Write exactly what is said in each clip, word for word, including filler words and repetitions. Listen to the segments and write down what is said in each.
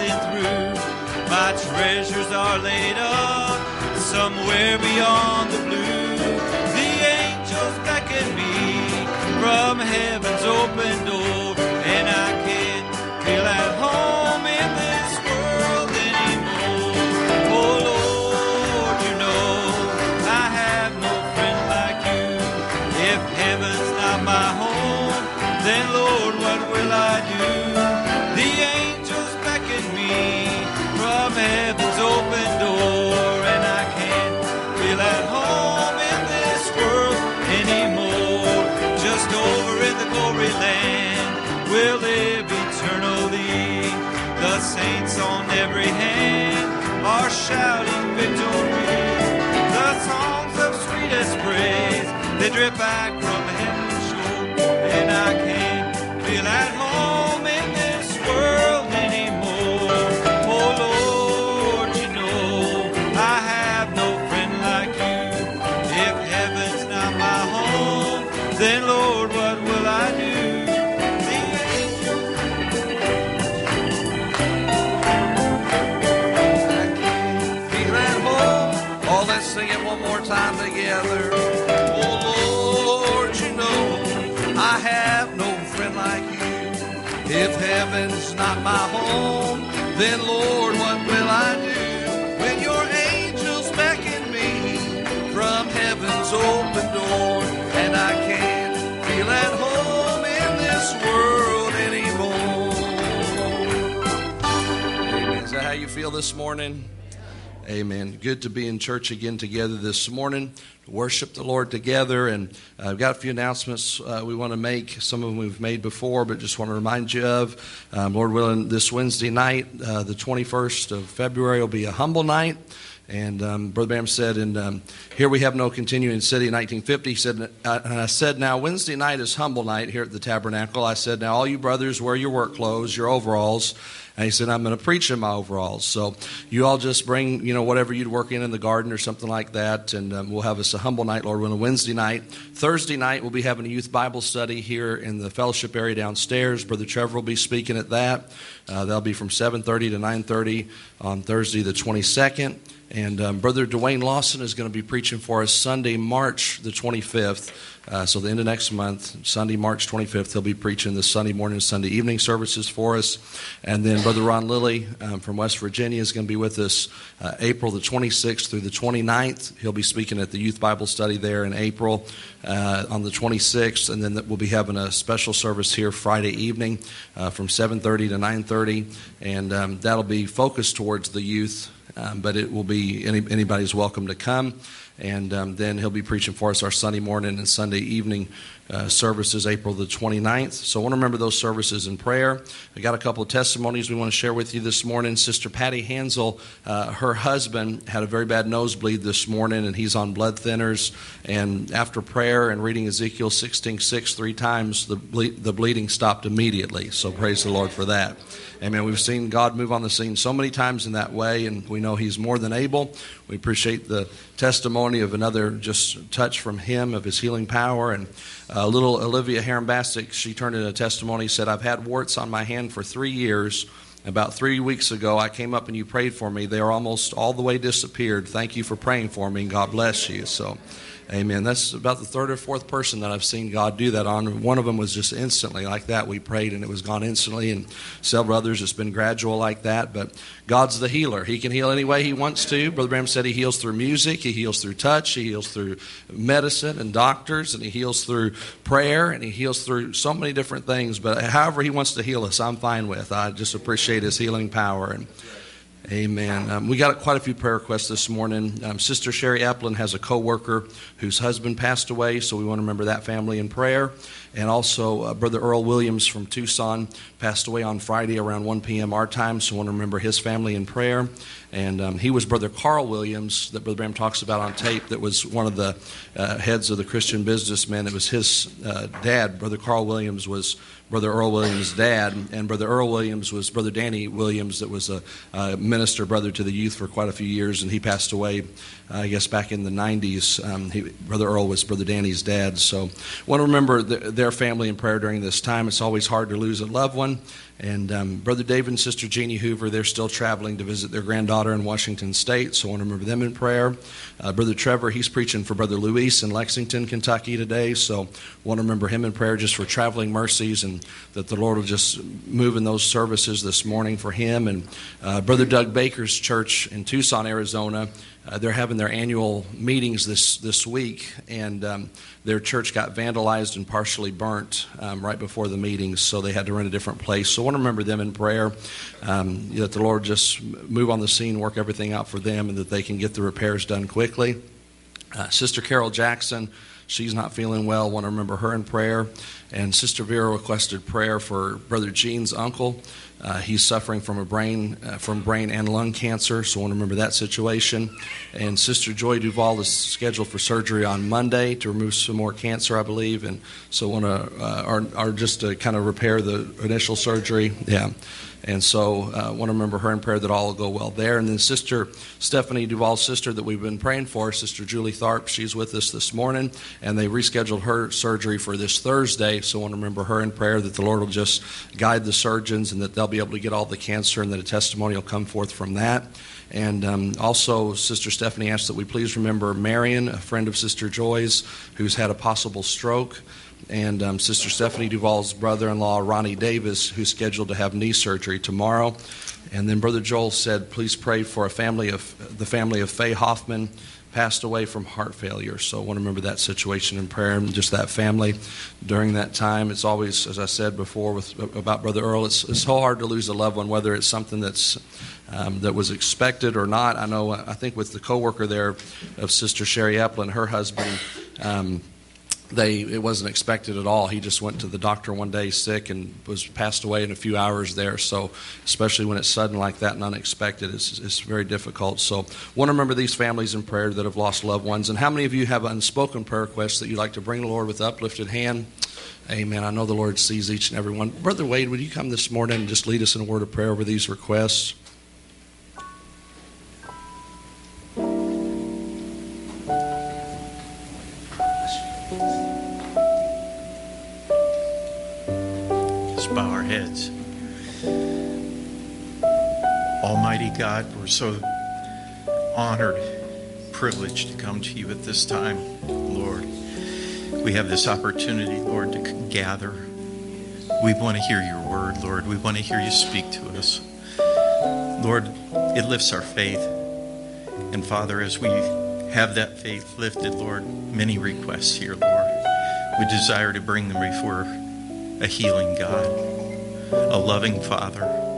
passing through. My treasures are laid up somewhere beyond the blue. The angels beckon me from heaven's open door, and I can't feel at home in this world anymore. Oh Lord, you know I have no friend like you. If heaven's not my home, then Lord, what will I do? The angels beckon me from heaven's open door, and I can't feel at home in this world anymore. Just over in the glory land we'll live eternally. The saints on every hand are shouting victory. The songs of sweetest praise, they drip back from heaven's shore, and I can't feel at home in this world anymore. Oh Lord, you know I have no friend like you. If heaven's not my home, then Lord, what will I do? The angels, I can't feel at home. Oh, let's sing it one more time together. Oh Lord, you know I have no friend like you. If heaven's not my home, then Lord, what will I do? When your angels beckon me from heaven's open door, and I can't feel at home in this world anymore. Amen. Is that how you feel this morning? Amen. Good to be in church again together this morning, to worship the Lord together. And uh, I've got a few announcements uh, we want to make. Some of them we've made before, but just want to remind you of. Um, Lord willing, this Wednesday night, uh, the twenty-first of February, will be a humble night. And um, Brother Bam said, and um, here we have no continuing city in nineteen fifty. He said, uh, and I said, now Wednesday night is humble night here at the Tabernacle. I said, now all you brothers wear your work clothes, your overalls. And he said, I'm going to preach in my overalls. So you all just bring, you know, whatever you'd work in in the garden or something like that. And um, we'll have us a humble night, Lord, on a Wednesday night. Thursday night, we'll be having a youth Bible study here in the fellowship area downstairs. Brother Trevor will be speaking at that. Uh, that'll be from seven thirty to nine thirty on Thursday the twenty-second. And um, Brother Dwayne Lawson is going to be preaching for us Sunday, March the twenty-fifth. Uh, so the end of next month, Sunday, March twenty-fifth, he'll be preaching the Sunday morning and Sunday evening services for us. And then Brother Ron Lilly um, from West Virginia is going to be with us uh, April the twenty-sixth through the twenty-ninth. He'll be speaking at the Youth Bible Study there in April uh, on the twenty-sixth. And then we'll be having a special service here Friday evening uh, from seven thirty to nine thirty. And um, that'll be focused towards the youth. Um, but it will be, any, anybody's welcome to come. And um, then he'll be preaching for us our Sunday morning and Sunday evening uh, services, April the twenty-ninth. So I want to remember those services in prayer. I got a couple of testimonies we want to share with you this morning. Sister Patty Hansel, uh, her husband had a very bad nosebleed this morning, and he's on blood thinners. And after prayer and reading Ezekiel sixteen six three times, the ble- the bleeding stopped immediately. So praise the Lord for that. Amen. We've seen God move on the scene so many times in that way, and we know He's more than able. We appreciate the testimony of another just touch from Him of His healing power. And uh, little Olivia Harambastic, she turned in a testimony, said, I've had warts on my hand for three years. About three weeks ago, I came up and you prayed for me. They are almost all the way disappeared. Thank you for praying for me, and God bless you. So, amen. That's about the third or fourth person that I've seen God do that on. One of them was just instantly like that. We prayed and it was gone instantly, and several others it's been gradual like that. But God's the healer. He can heal any way He wants to. Brother Bram said He heals through music, He heals through touch, He heals through medicine and doctors, and He heals through prayer, and He heals through so many different things. But however He wants to heal us, I'm fine with. I just appreciate His healing power. And amen. Um, we got quite a few prayer requests this morning. Um, Sister Sherry Applin has a co-worker whose husband passed away, so we want to remember that family in prayer. And also, uh, Brother Earl Williams from Tucson passed away on Friday around one p.m. our time, so we want to remember his family in prayer. And um, he was Brother Carl Williams that Brother Bram talks about on tape, that was one of the uh, heads of the Christian businessmen. It was his uh, dad, Brother Carl Williams, was Brother Earl Williams' dad. And Brother Earl Williams was Brother Danny Williams, that was a, a minister brother to the youth for quite a few years, and he passed away, uh, I guess, back in the nineties. Um, he, Brother Earl was Brother Danny's dad. So I want to remember the, their family in prayer during this time. It's always hard to lose a loved one. And um, Brother David and Sister Jeannie Hoover, they're still traveling to visit their granddaughter in Washington State, so I want to remember them in prayer. Uh, Brother Trevor, he's preaching for Brother Luis in Lexington, Kentucky today, so I want to remember him in prayer just for traveling mercies, and that the Lord will just move in those services this morning for him. And uh, Brother Doug Baker's church in Tucson, Arizona, Uh, they're having their annual meetings this, this week, and um, their church got vandalized and partially burnt um, right before the meetings, so they had to rent a different place. So I want to remember them in prayer, um, that the Lord just move on the scene, work everything out for them, and that they can get the repairs done quickly. Uh, Sister Carol Jackson, she's not feeling well. I want to remember her in prayer. And Sister Vera requested prayer for Brother Gene's uncle. Uh, he's suffering from a brain, uh, from brain and lung cancer, so I want to remember that situation. And Sister Joy Duval is scheduled for surgery on Monday to remove some more cancer, I believe. And so I want to, uh, or, or just to kind of repair the initial surgery. Yeah. And so I uh, want to remember her in prayer that all will go well there. And then Sister Stephanie Duval's sister that we've been praying for, Sister Julie Tharp, she's with us this morning. And they rescheduled her surgery for this Thursday. So I want to remember her in prayer that the Lord will just guide the surgeons and that they'll be able to get all the cancer and that a testimony will come forth from that. And um, also, Sister Stephanie asked that we please remember Marion, a friend of Sister Joy's, who's had a possible stroke. And um, Sister Stephanie Duval's brother-in-law, Ronnie Davis, who's scheduled to have knee surgery tomorrow. And then Brother Joel said, please pray for a family of the family of Faye Hoffman, passed away from heart failure. So I want to remember that situation in prayer and just that family during that time. It's always, as I said before with about Brother Earl, it's, it's so hard to lose a loved one, whether it's something that's um, that was expected or not. I know, I think with the coworker there of Sister Sherry Eplin, her husband, um, They it wasn't expected at all. He just went to the doctor one day sick and was passed away in a few hours there. So especially when it's sudden like that and unexpected, it's, it's very difficult. So want to remember these families in prayer that have lost loved ones. And how many of you have unspoken prayer requests that you'd like to bring the Lord with uplifted hand? Amen. I know the Lord sees each and every one. Brother Wade, would you come this morning and just lead us in a word of prayer over these requests? Bow our heads. Almighty God, we're so honored, privileged to come to you at this time, Lord. We have this opportunity, Lord, to gather. We want to hear your word, Lord. We want to hear you speak to us. Lord, it lifts our faith. And Father, as we have that faith lifted, Lord, many requests here, Lord. We desire to bring them before a healing God, a loving Father.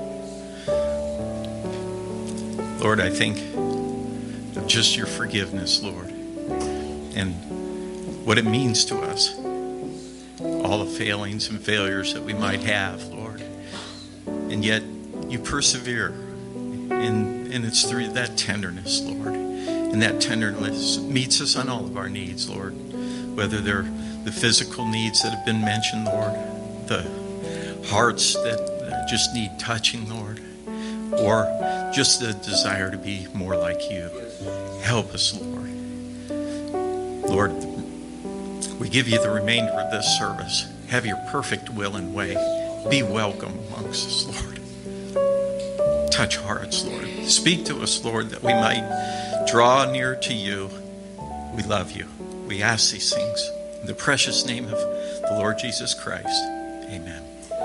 Lord, I think of just your forgiveness, Lord, and what it means to us, all the failings and failures that we might have, Lord. And yet you persevere, and, and it's through that tenderness, Lord. And that tenderness meets us on all of our needs, Lord, whether they're the physical needs that have been mentioned, Lord, the hearts that just need touching, Lord, or just the desire to be more like you. Help us, Lord. Lord, we give you the remainder of this service. Have your perfect will and way. Be welcome amongst us, Lord. Touch hearts, Lord. Speak to us, Lord, that we might draw near to you. We love you. We ask these things in the precious name of the Lord Jesus Christ. Amen.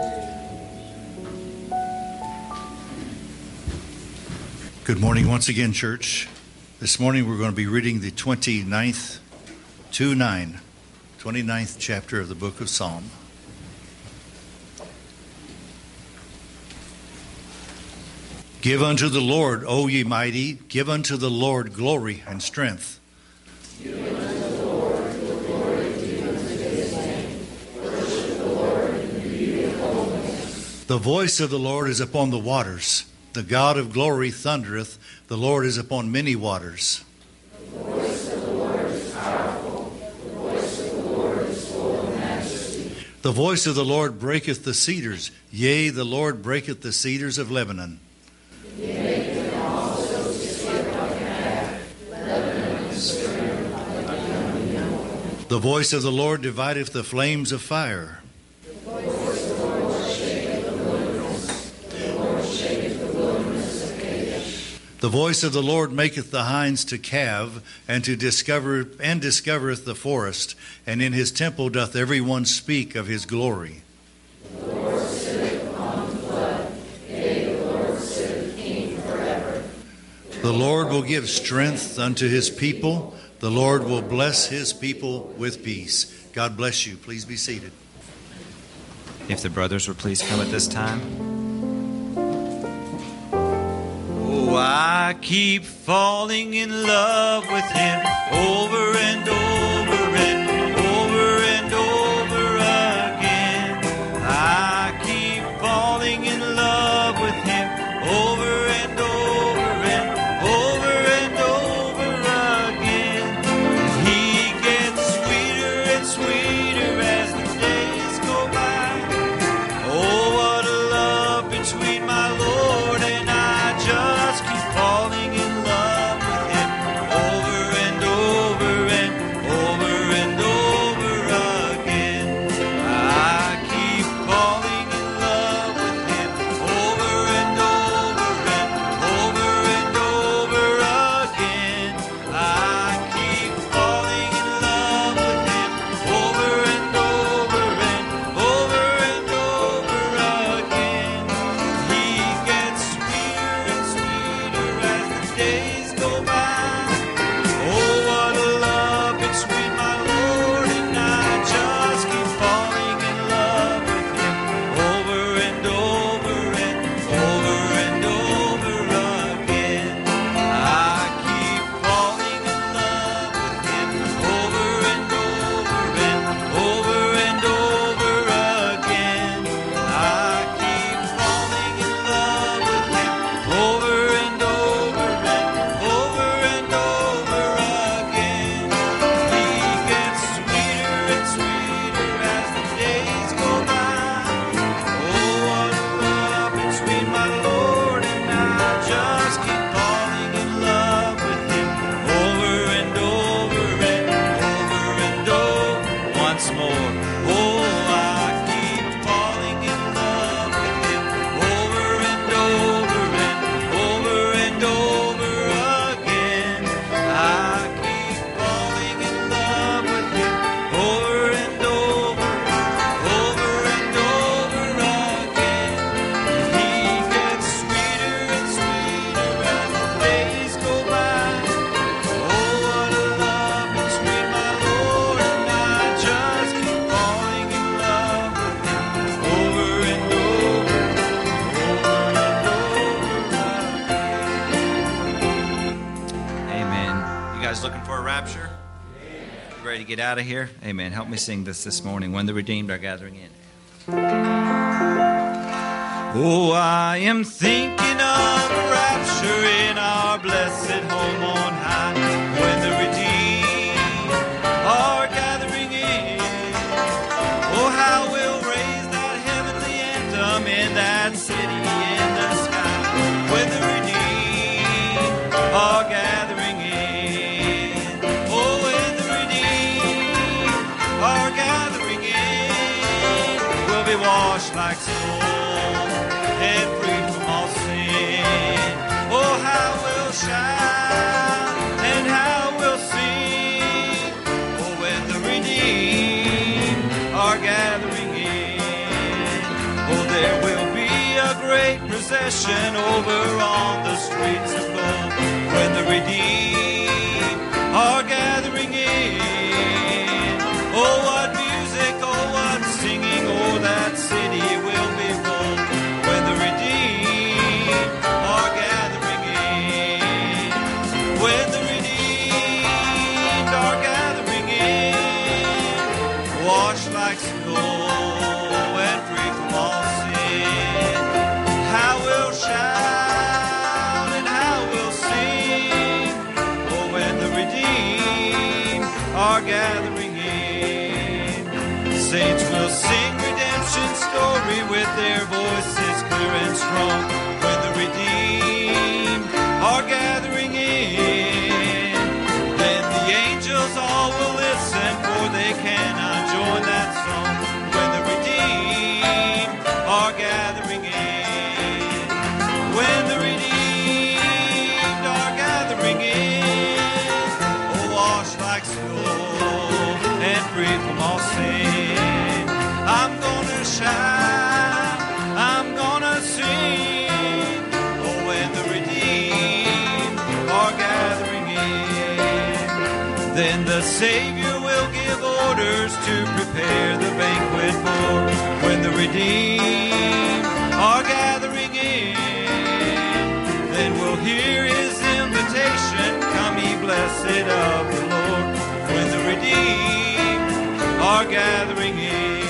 Good morning once again, church. This morning we're going to be reading the twenty-ninth, two nine, twenty-ninth chapter of the book of Psalm. Give unto the Lord, O ye mighty, give unto the Lord glory and strength. Give unto the Lord the glory due unto his name. Worship the Lord in the beauty of holiness. The voice of the Lord is upon the waters. The God of glory thundereth. The Lord is upon many waters. The voice of the Lord is powerful. The voice of the Lord is full of majesty. The voice of the Lord breaketh the cedars. Yea, the Lord breaketh the cedars of Lebanon. The voice of the Lord divideth the flames of fire. The voice of the Lord maketh the hinds to calve, and to discover and discovereth the forest, and in his temple doth every one speak of his glory. The Lord sitteth upon the flood, yea, the Lord sitteth king forever. The Lord will give strength unto his people. The Lord will bless his people with peace. God bless you. Please be seated. If the brothers would please come at this time. Oh, I keep falling in love with him over and over and over and over again. I keep falling in love with him over and over and over and over again. And he gets sweeter and sweeter as the days go by. Oh, what a love between my Lord and I. Just keep falling in love with him over and over and over and over again. I keep falling in love with him over and over and over and over again. I keep falling in love with him over and over and over and over again. He gets sweeter and sweeter as the days go by. Oh, what a love between my Lord and I. Just keep falling in love with him over and over and over and over again. I keep falling in love with him over and over and over and over again. I keep falling in love with him over and over and over and over again. He gets sweeter and sweeter as the days go by. Oh, what a love between my Lord and I. Just keep falling in love with him over and over and over and over once more. Oh, I keep falling in love with him over and over and over and over again. I keep falling in love with him over and over, over and over again. He gets sweeter and sweeter as the days go by. Oh, what a love between my Lord and I. Just keep falling in love with him over and over, over and over. Amen. You guys looking for a rapture? You ready to get out of here? Amen. Help me sing this this morning. When the redeemed are gathering in. Oh, I am thinking of a rapture in our blessed home on high, when the redeemed are gathering in. Oh, how we'll raise that heavenly anthem in that city in the sky, when the redeemed are gathering in. Oh, when the redeemed are gathering in, we'll be washed like snow and free from all sin. Oh, how we'll shout and how we'll sing. Oh, when the redeemed are gathering in. Oh, there will be a great procession over on the streets of gold, when the redeemed are gathering in. Oh, what music, oh, what singing, oh, that city will be full, when the redeemed are gathering in. When the redeemed are gathering in, washed like snow and free from all sin. How we'll shout and how we'll sing. Oh, when the redeemed are gathering in. saints will sing redemption's story with their voices clear and strong. When the redeemed are gathering in, then the angels all will listen, for they cannot join that song. When the redeemed are gathering in, when the redeemed are gathering in, oh, washed like snow and free from all sin, I'm gonna shout, I'm gonna sing, oh, when the redeemed are gathering in, then the Savior will give orders to prepare the banquet for. When the redeemed are gathering in, then we'll hear his invitation, come ye blessed of the Lord. When the redeemed are gathering in,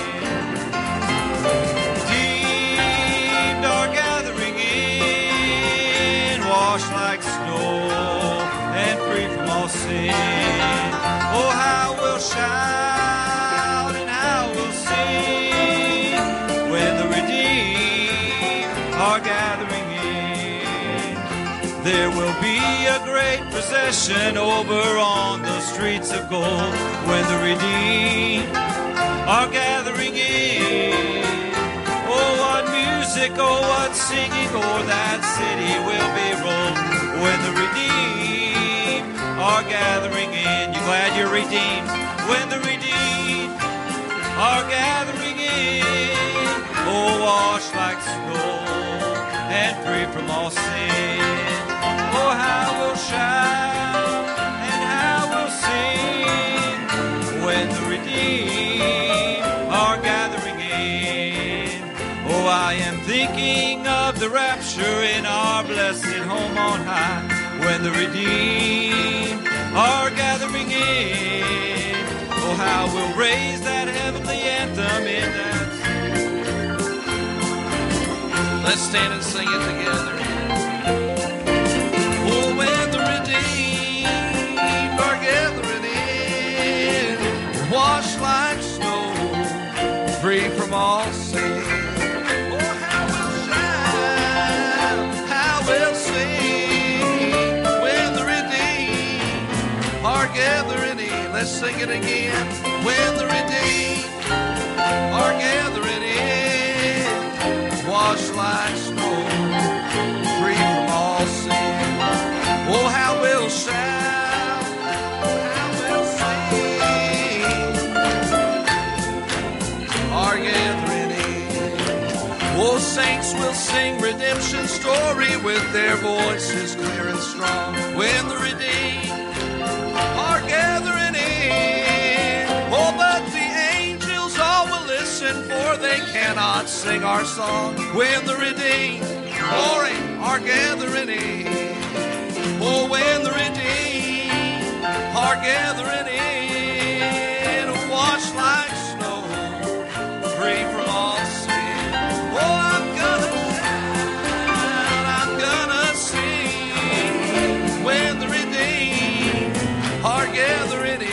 redeemed are gathering in, washed like snow and free from all sin. Oh, how we'll shout and how we'll sing when the redeemed are gathering in. There will be a great procession over on the streets of gold when the redeemed are gathering in. Oh, what music, oh, what singing, oh, that city will be rolled when the redeemed are gathering in. You glad you're redeemed? When the redeemed are gathering in, oh, washed like snow and free from all sin. Oh, how we'll shout and how we'll sing when the redeemed are gathering in. Oh, I am thinking of the rapture in our blessed home on high, when the redeemed are gathering in. Oh, how we'll raise that heavenly anthem in that. Let's stand and sing it together. Oh, when the redeemed are gathering in, washed like snow, free from all sin. Oh, how we'll shout, how we'll sing when the redeemed are gathering in. Let's sing it again. When the redeemed are gathering in, washed like snow, free from all sin. Oh, how we'll shout, how we'll sing, are gathering in. Oh, saints will sing redemption's story with their voices clear and strong. When the redeemed are gathering in, oh, but the angels all will listen, for they cannot sing our song. When the redeemed, glory, are gathering in, oh, when the redeemed are gathering in, washed like snow, free from all sin. Oh, I'm gonna shout, I'm gonna sing when the redeemed are gathering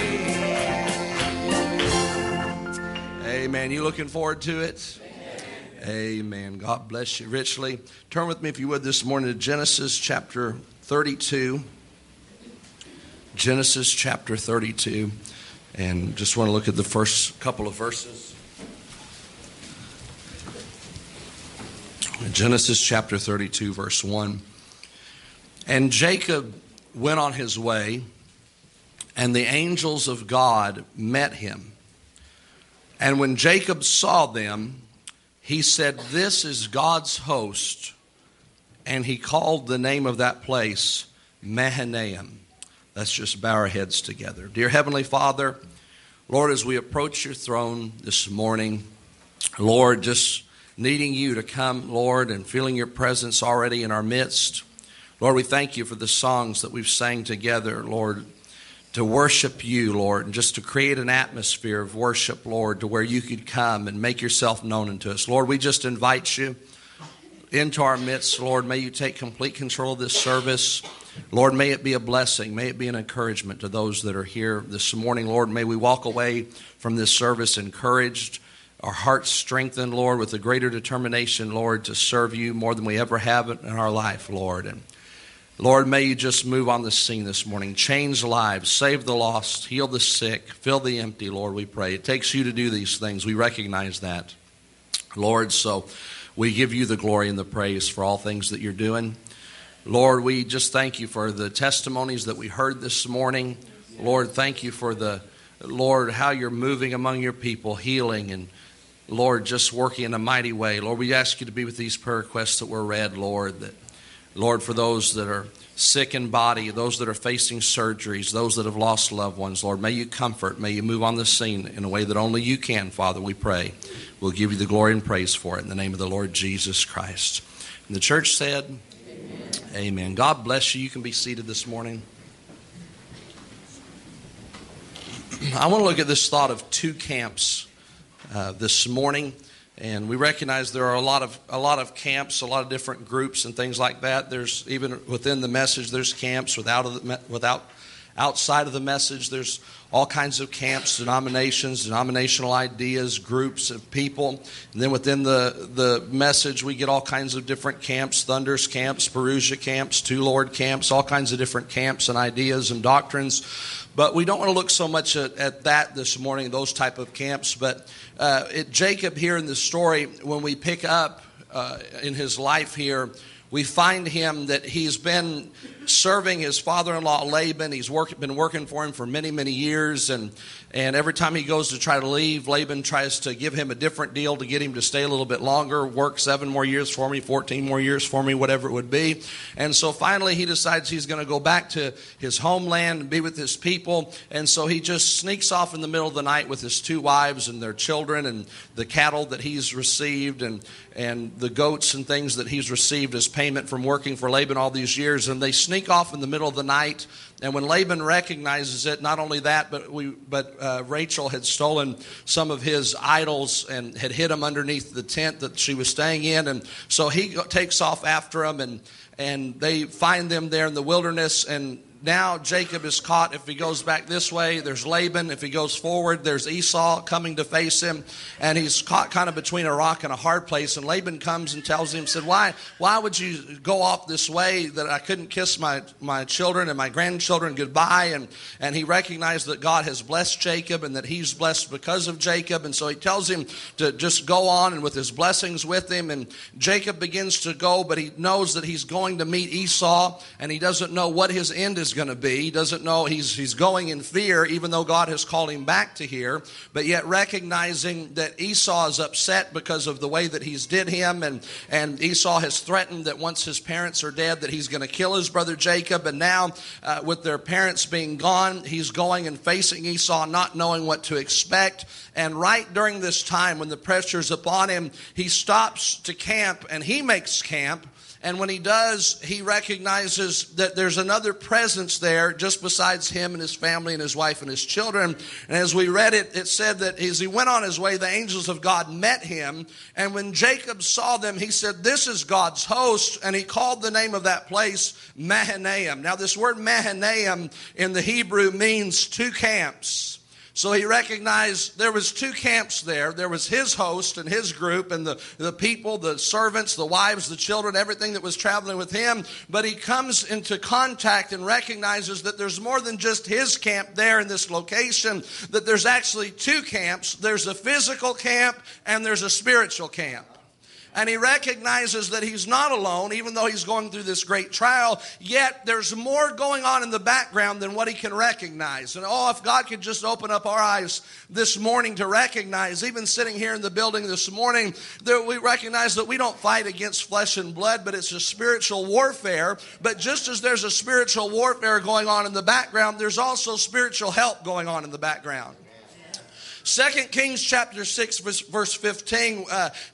in. Amen. You looking forward to it? Amen. God bless you richly. Turn with me, if you would, this morning to Genesis chapter thirty-two. Genesis chapter thirty-two. And just want to look at the first couple of verses. Genesis chapter thirty-two, verse one. And Jacob went on his way, and the angels of God met him. And when Jacob saw them, he said, "This is God's host." And he called the name of that place Mahanaim. Let's just bow our heads together. Dear Heavenly Father, Lord, as we approach your throne this morning, Lord, just needing you to come, Lord, and feeling your presence already in our midst. Lord, we thank you for the songs that we've sang together, Lord, to worship you, Lord, and just to create an atmosphere of worship, Lord, to where you could come and make yourself known unto us. Lord, we just invite you into our midst, Lord. May you take complete control of this service. Lord, may it be a blessing. May it be an encouragement to those that are here this morning. Lord, may we walk away from this service encouraged, our hearts strengthened, Lord, with a greater determination, Lord, to serve you more than we ever have in our life, Lord. And Lord, may you just move on the scene this morning. Change lives, save the lost, heal the sick, fill the empty, Lord, we pray. It takes you to do these things. We recognize that, Lord. So we give you the glory and the praise for all things that you're doing. Lord, we just thank you for the testimonies that we heard this morning. Lord, thank you for the, Lord, how you're moving among your people, healing and, Lord, just working in a mighty way. Lord, we ask you to be with these prayer requests that were read, Lord, that, Lord, for those that are sick in body, those that are facing surgeries, those that have lost loved ones, Lord, may you comfort, may you move on the scene in a way that only you can, Father, we pray. We'll give you the glory and praise for it in the name of the Lord Jesus Christ. And the church said, Amen. Amen. God bless you. You can be seated this morning. I want to look at this thought of two camps uh, this morning. And we recognize there are a lot of a lot of camps, a lot of different groups and things like that. There's even within the message, there's camps without the, without outside of the message. There's all kinds of camps, denominations, denominational ideas, groups of people. And then within the, the message, we get all kinds of different camps, Thunders camps, Perusia camps, Two Lord camps, all kinds of different camps and ideas and doctrines. But we don't want to look so much at, at that this morning, those type of camps. But uh, it, Jacob here in the story, when we pick up uh, in his life here, we find him that he's been serving his father-in-law Laban. He's work, been working for him for many, many years. And, and every time he goes to try to leave, Laban tries to give him a different deal to get him to stay a little bit longer, work seven more years for me, fourteen more years for me, whatever it would be. And so finally he decides he's going to go back to his homeland and be with his people. And so he just sneaks off in the middle of the night with his two wives and their children and the cattle that he's received and, and the goats and things that he's received as payment from working for Laban all these years. And they sneak off in the middle of the night. And when Laban recognizes it, not only that, but we, but uh, Rachel had stolen some of his idols and had hid them underneath the tent that she was staying in. And so he go, takes off after them, and and they find them there in the wilderness. And now Jacob is caught. If he goes back this way, there's Laban. If he goes forward, there's Esau coming to face him. And he's caught kind of between a rock and a hard place. And Laban comes and tells him, said, why why would you go off this way that I couldn't kiss my, my children and my grandchildren goodbye? And, and he recognized that God has blessed Jacob and that he's blessed because of Jacob. And so he tells him to just go on and with his blessings with him. And Jacob begins to go, but he knows that he's going to meet Esau, and he doesn't know what his end is going to be. He doesn't know. He's he's going in fear, even though God has called him back to here, but yet recognizing that Esau is upset because of the way that he's did him, and and Esau has threatened that once his parents are dead that he's going to kill his brother Jacob. And now uh, with their parents being gone, he's going and facing Esau, not knowing what to expect. And right during this time when the pressure's upon him, he stops to camp, and he makes camp. And when he does, he recognizes that there's another presence there just besides him and his family and his wife and his children. And as we read it, it said that as he went on his way, the angels of God met him. And when Jacob saw them, he said, this is God's host. And he called the name of that place Mahanaim. Now this word Mahanaim in the Hebrew means two camps. So he recognized there was two camps there. There was his host and his group and the, the people, the servants, the wives, the children, everything that was traveling with him. But he comes into contact and recognizes that there's more than just his camp there in this location, that there's actually two camps. There's a physical camp and there's a spiritual camp. And he recognizes that he's not alone, even though he's going through this great trial. Yet there's more going on in the background than what he can recognize. And oh, if God could just open up our eyes this morning to recognize, even sitting here in the building this morning, that we recognize that we don't fight against flesh and blood, but it's a spiritual warfare. But just as there's a spiritual warfare going on in the background, there's also spiritual help going on in the background. Second Kings chapter six, verse fifteen, uh,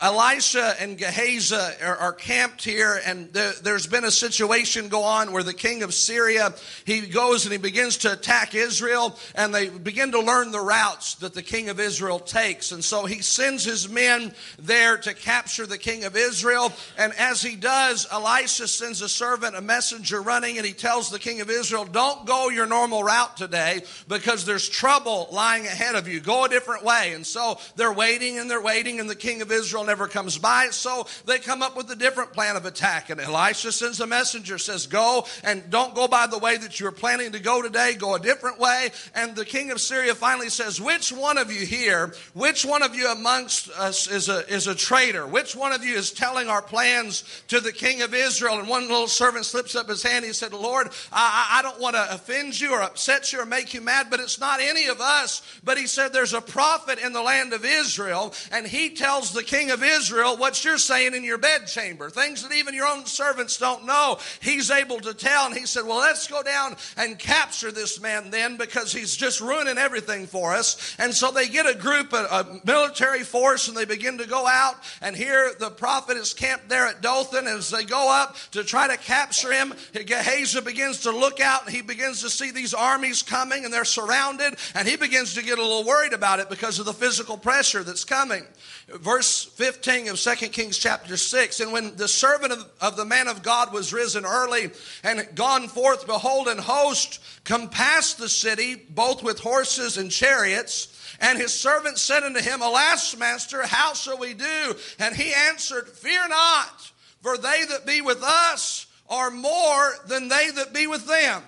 Elisha and Gehazi are, are camped here, and there, there's been a situation go on where the king of Syria, he goes and he begins to attack Israel, and they begin to learn the routes that the king of Israel takes. And so he sends his men there to capture the king of Israel. And as he does, Elisha sends a servant, a messenger running, and he tells the king of Israel, don't go your normal route today because there's trouble lying ahead of you. Go a different way. And so they're waiting and they're waiting, and the king of Israel never comes by. So they come up with a different plan of attack. And Elisha sends a messenger, says, go, and don't go by the way that you were planning to go today. Go a different way. And the king of Syria finally says, which one of you here, which one of you amongst us is a, is a traitor? Which one of you is telling our plans to the king of Israel? And one little servant slips up his hand. He said, Lord, I, I don't want to offend you or upset you or make you mad, but it's not any of us. But he said, there's a prophet in the land of Israel, and he tells the king of Israel what you're saying in your bedchamber, things that even your own servants don't know. He's able to tell, and he said, well, let's go down and capture this man then, because he's just ruining everything for us. And so they get a group, a, a military force, and they begin to go out, and here the prophet is camped there at Dothan. As they go up to try to capture him, Gehazi begins to look out, and he begins to see these armies coming, and they're surrounded, and he begins to get a little worried about it because of the physical pressure that's coming. Verse fifteen of Second Kings chapter six, and when the servant of, of the man of God was risen early and gone forth, behold, an host compassed the city, both with horses and chariots. And his servant said unto him, alas, master, how shall we do? And he answered, fear not, for they that be with us are more than they that be with them.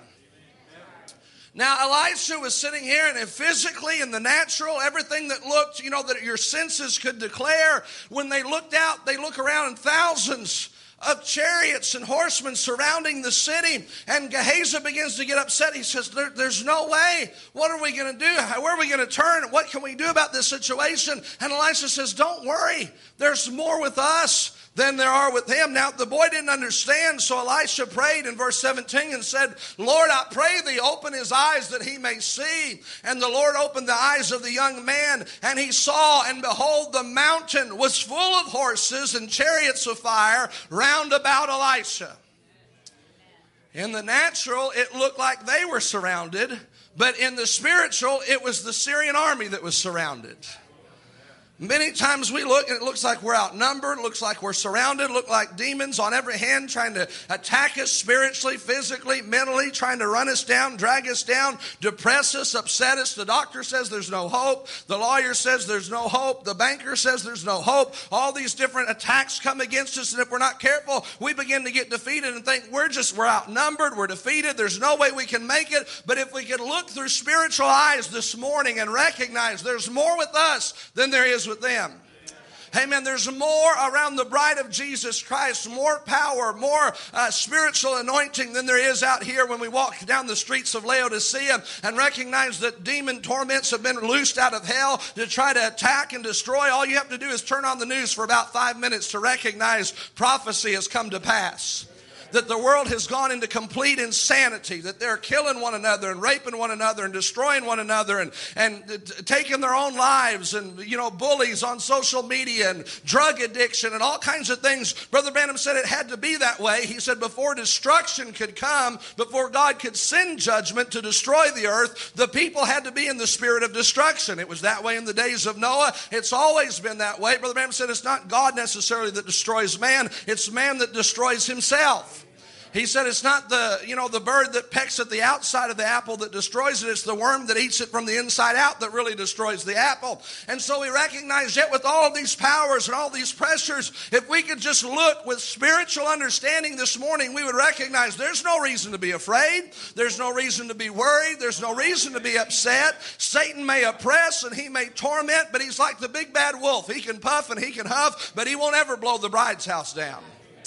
Now, Elisha was sitting here, and physically in the natural, everything that looked, you know, that your senses could declare, when they looked out, they look around and thousands of chariots and horsemen surrounding the city. And Gehazi begins to get upset. He says, there, there's no way. What are we going to do? Where are we going to turn? What can we do about this situation? And Elisha says, don't worry. There's more with us than there are with him. Now, the boy didn't understand, so Elisha prayed in verse seventeen and said, Lord, I pray thee, open his eyes that he may see. And the Lord opened the eyes of the young man, and he saw, and behold, the mountain was full of horses and chariots of fire round about Elisha. In the natural, it looked like they were surrounded, but in the spiritual, it was the Syrian army that was surrounded. Many times we look and it looks like we're outnumbered, it looks like we're surrounded, look like demons on every hand trying to attack us spiritually, physically, mentally, trying to run us down, drag us down, depress us, upset us. The doctor says there's no hope. The lawyer says there's no hope. The banker says there's no hope. All these different attacks come against us, and if we're not careful, we begin to get defeated and think we're just, we're outnumbered, we're defeated, there's no way we can make it. But if we could look through spiritual eyes this morning and recognize there's more with us than there is with them. Amen. There's more around the bride of Jesus Christ, more power, more uh, spiritual anointing than there is out here when we walk down the streets of Laodicea and recognize that demon torments have been loosed out of hell to try to attack and destroy. All you have to do is turn on the news for about five minutes to recognize prophecy has come to pass. That the world has gone into complete insanity, that they're killing one another and raping one another and destroying one another and, and taking their own lives, and, you know, bullies on social media and drug addiction and all kinds of things. Brother Branham said it had to be that way. He said before destruction could come, before God could send judgment to destroy the earth, the people had to be in the spirit of destruction. It was that way in the days of Noah. It's always been that way. Brother Branham said it's not God necessarily that destroys man, it's man that destroys himself. He said it's not the, you know, the bird that pecks at the outside of the apple that destroys it. It's the worm that eats it from the inside out that really destroys the apple. And so we recognize yet with all of these powers and all these pressures, if we could just look with spiritual understanding this morning, we would recognize there's no reason to be afraid. There's no reason to be worried. There's no reason to be upset. Satan may oppress and he may torment, but he's like the big bad wolf. He can puff and he can huff, but he won't ever blow the bride's house down.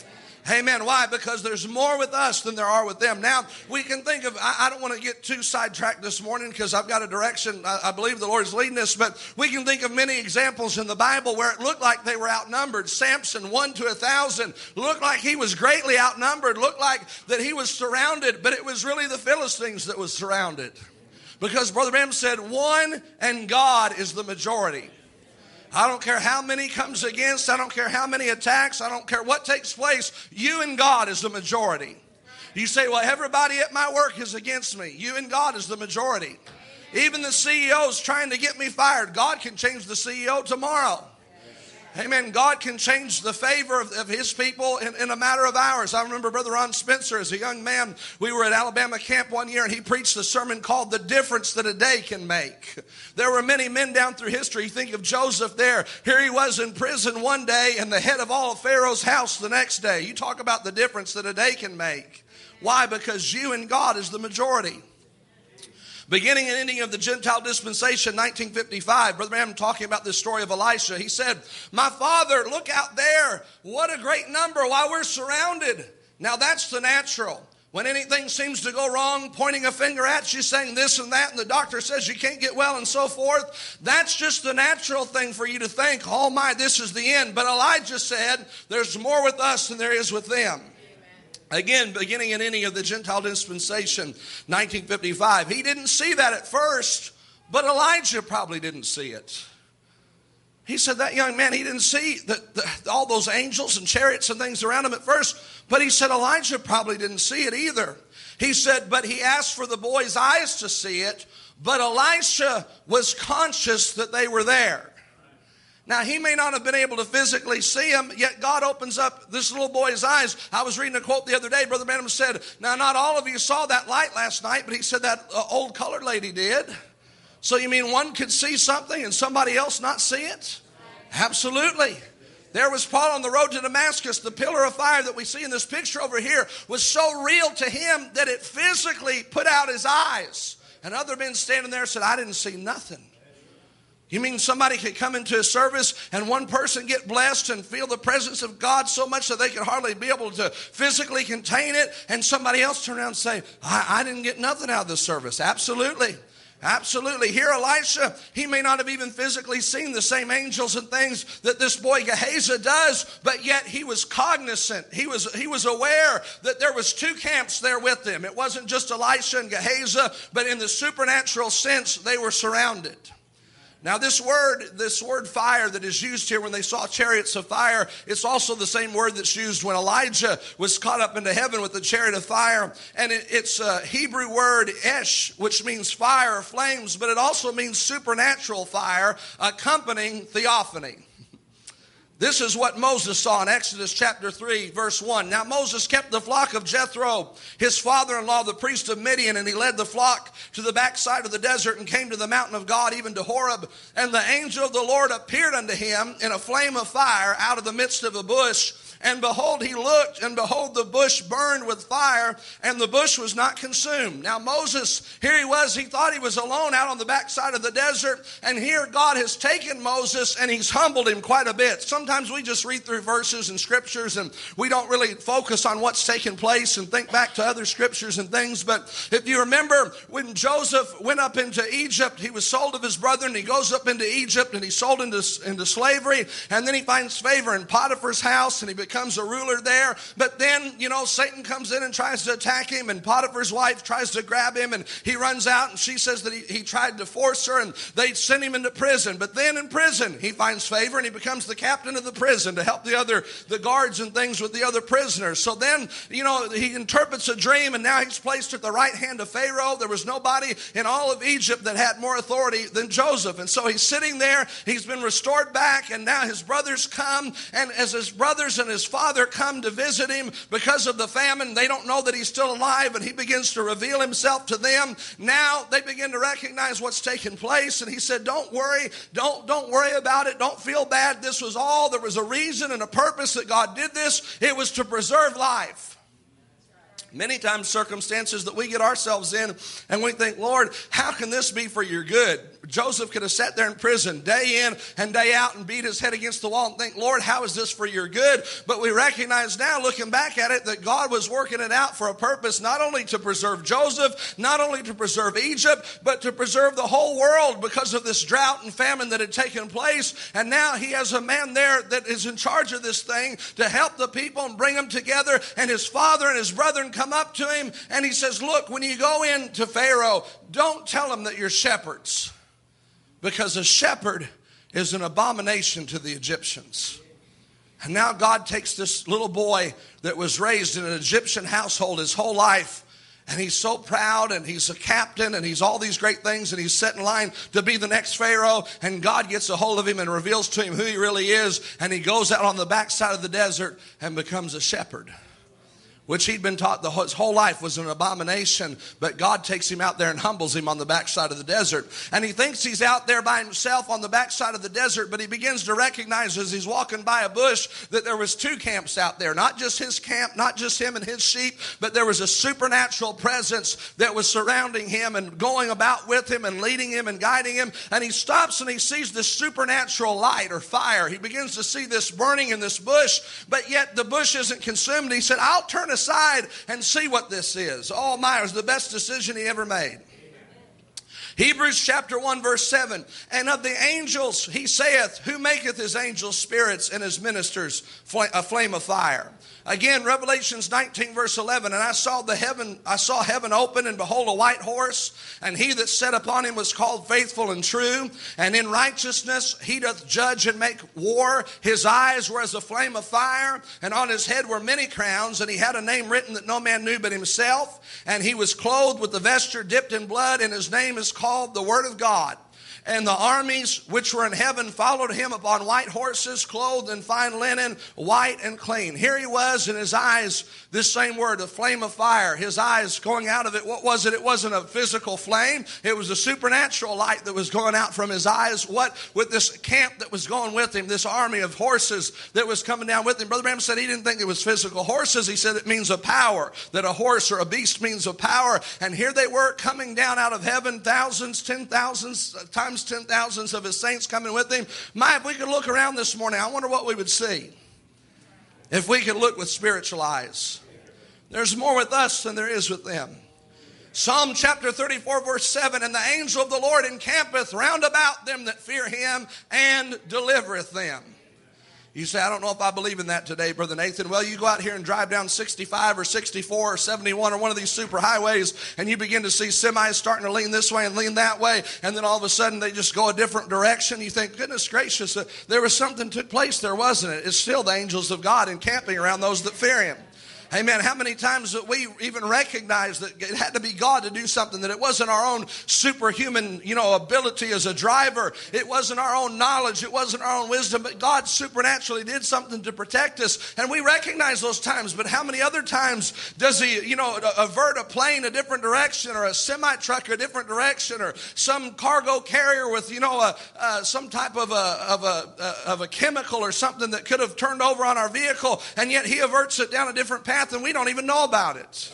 Amen. Why? Because there's more with us than there are with them. Now, we can think of, I, I don't want to get too sidetracked this morning because I've got a direction. I, I believe the Lord's leading us, but we can think of many examples in the Bible where it looked like they were outnumbered. Samson, one to a thousand, looked like he was greatly outnumbered, looked like that he was surrounded, but it was really the Philistines that was surrounded. Because Brother Branham said, one and God is the majority. I don't care how many comes against. I don't care how many attacks. I don't care what takes place. You and God is the majority. You say, well, everybody at my work is against me. You and God is the majority. Even the C E O's trying to get me fired. God can change the C E O tomorrow. Amen. God can change the favor of, of his people in, in a matter of hours. I remember Brother Ron Spencer as a young man. We were at Alabama camp one year and he preached a sermon called The Difference That a Day Can Make. There were many men down through history. You think of Joseph there. Here he was in prison one day and the head of all of Pharaoh's house the next day. You talk about the difference that a day can make. Why? Because you and God is the majority. Beginning and ending of the Gentile dispensation, nineteen fifty-five, Brother Branham talking about this story of Elisha. He said, my father, look out there. What a great number while we're surrounded. Now that's the natural. When anything seems to go wrong, pointing a finger at you, saying this and that, and the doctor says you can't get well and so forth, that's just the natural thing for you to think, oh my, this is the end. But Elijah said, there's more with us than there is with them. Again, beginning and ending of the Gentile dispensation, nineteen fifty-five. He didn't see that at first, but Elijah probably didn't see it. He said that young man, he didn't see the, the, all those angels and chariots and things around him at first, but he said Elijah probably didn't see it either. He said, but he asked for the boy's eyes to see it, but Elisha was conscious that they were there. Now, he may not have been able to physically see him, yet God opens up this little boy's eyes. I was reading a quote the other day. Brother Branham said, now, not all of you saw that light last night, but he said that uh, old colored lady did. So you mean one could see something and somebody else not see it? Absolutely. There was Paul on the road to Damascus. The pillar of fire that we see in this picture over here was so real to him that it physically put out his eyes. And other men standing there said, I didn't see nothing. You mean somebody could come into a service and one person get blessed and feel the presence of God so much that they could hardly be able to physically contain it, and somebody else turn around and say, I, I didn't get nothing out of the service. Absolutely. Absolutely. Here Elisha, he may not have even physically seen the same angels and things that this boy Gehazi does, but yet he was cognizant. He was, he was aware that there was two camps there with him. It wasn't just Elisha and Gehazi, but in the supernatural sense, they were surrounded. Now this word, this word fire that is used here when they saw chariots of fire, it's also the same word that's used when Elijah was caught up into heaven with the chariot of fire. And it, it's a Hebrew word esh, which means fire or flames, but it also means supernatural fire accompanying theophany. This is what Moses saw in Exodus chapter three, verse one. Now Moses kept the flock of Jethro, his father-in-law, the priest of Midian, and he led the flock to the backside of the desert and came to the mountain of God, even to Horeb. And the angel of the Lord appeared unto him in a flame of fire out of the midst of a bush. And behold, he looked, and behold, the bush burned with fire, and the bush was not consumed. Now Moses, here he was, he thought he was alone out on the backside of the desert, and here God has taken Moses, and he's humbled him quite a bit. Sometimes we just read through verses and scriptures, and we don't really focus on what's taking place and think back to other scriptures and things. But if you remember, when Joseph went up into Egypt, he was sold of his brethren, he goes up into Egypt, and he's sold into, into slavery, and then he finds favor in Potiphar's house, and he becomes a ruler there. But then, you know, Satan comes in and tries to attack him, and Potiphar's wife tries to grab him, and he runs out, and she says that he, he tried to force her, and they send him into prison. But then in prison, he finds favor, and he becomes the captain of the prison to help the other, the guards and things with the other prisoners. So then, you know, he interprets a dream, and now he's placed at the right hand of Pharaoh. There was nobody in all of Egypt that had more authority than Joseph. And so he's sitting there, he's been restored back, and now his brothers come, and as his brothers and his father come to visit him because of the famine, they don't know that he's still alive, and he begins to reveal himself to them. Now they begin to recognize what's taking place, and he said, don't worry, don't, don't worry about it, don't feel bad. This was all, there was a reason and a purpose that God did this. It was to preserve life. Many times circumstances that we get ourselves in and we think, Lord, how can this be for your good? Joseph could have sat there in prison day in and day out and beat his head against the wall and think, Lord, how is this for your good? But we recognize now, looking back at it, that God was working it out for a purpose, not only to preserve Joseph, not only to preserve Egypt, but to preserve the whole world because of this drought and famine that had taken place. And now he has a man there that is in charge of this thing to help the people and bring them together. And his father and his brethren come up to him, and he says, look, when you go in to Pharaoh, don't tell him that you're shepherds, because a shepherd is an abomination to the Egyptians. And now God takes this little boy that was raised in an Egyptian household his whole life, and he's so proud, and he's a captain, and he's all these great things, and he's set in line to be the next Pharaoh, and God gets a hold of him and reveals to him who he really is, and he goes out on the backside of the desert and becomes a shepherd, which he'd been taught the whole, his whole life was an abomination. But God takes him out there and humbles him on the backside of the desert. And he thinks he's out there by himself on the backside of the desert, but he begins to recognize as he's walking by a bush that there was two camps out there. Not just his camp, not just him and his sheep, but there was a supernatural presence that was surrounding him and going about with him and leading him and guiding him. And he stops and he sees this supernatural light or fire. He begins to see this burning in this bush, but yet the bush isn't consumed. He said, I'll turn aside and see what this is. Oh my, it was the best decision he ever made. Hebrews chapter one verse seven, and of the angels he saith, who maketh his angels spirits and his ministers a flame of fire. Again, Revelations nineteen verse eleven, and I saw the heaven, I saw heaven open, and behold a white horse, and he that sat upon him was called Faithful and True, and in righteousness he doth judge and make war. His eyes were as a flame of fire, and on his head were many crowns, and he had a name written that no man knew but himself, and he was clothed with the vesture dipped in blood, and his name is called the Word of God. And the armies which were in heaven followed him upon white horses, clothed in fine linen, white and clean. Here he was, in his eyes, this same word, a flame of fire. His eyes going out of it, what was it? It wasn't a physical flame. It was a supernatural light that was going out from his eyes. What? With this camp that was going with him, this army of horses that was coming down with him. Brother Branham said he didn't think it was physical horses. He said it means a power, that a horse or a beast means a power. And here they were coming down out of heaven, thousands, ten thousands times ten thousands of his saints coming with him. My, if we could look around this morning, I wonder what we would see if we could look with spiritual eyes. There's more with us than there is with them. Psalm chapter thirty-four verse seven, and the angel of the Lord encampeth round about them that fear him and delivereth them. You say, I don't know if I believe in that today, Brother Nathan. Well, you go out here and drive down sixty-five or sixty-four or seventy-one or one of these super highways, and you begin to see semis starting to lean this way and lean that way, and then all of a sudden they just go a different direction. You think, goodness gracious, uh, there was something took place there, wasn't it? It's still the angels of God encamping around those that fear him. Amen. How many times that we even recognize that it had to be God to do something, that it wasn't our own superhuman, you know, ability as a driver. It wasn't our own knowledge. It wasn't our own wisdom, but God supernaturally did something to protect us. And we recognize those times, but how many other times does he, you know, avert a plane a different direction, or a semi-truck a different direction, or some cargo carrier with, you know, a, uh, some type of a, of a, uh, of a chemical or something that could have turned over on our vehicle, and yet he averts it down a different path and we don't even know about it.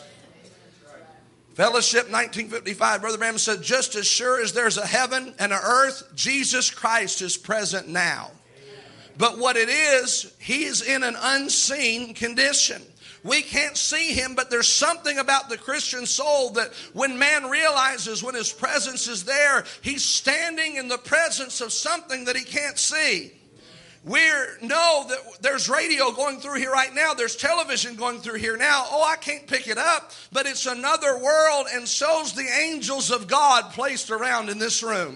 Fellowship nineteen fifty-five, Brother Branham said, just as sure as there's a heaven and an earth, Jesus Christ is present now. But what it is, he's in an unseen condition. We can't see him, but there's something about the Christian soul that when man realizes when his presence is there, he's standing in the presence of something that he can't see. We know that there's radio going through here right now. There's television going through here now. Oh, I can't pick it up, but it's another world, and so's the angels of God placed around in this room.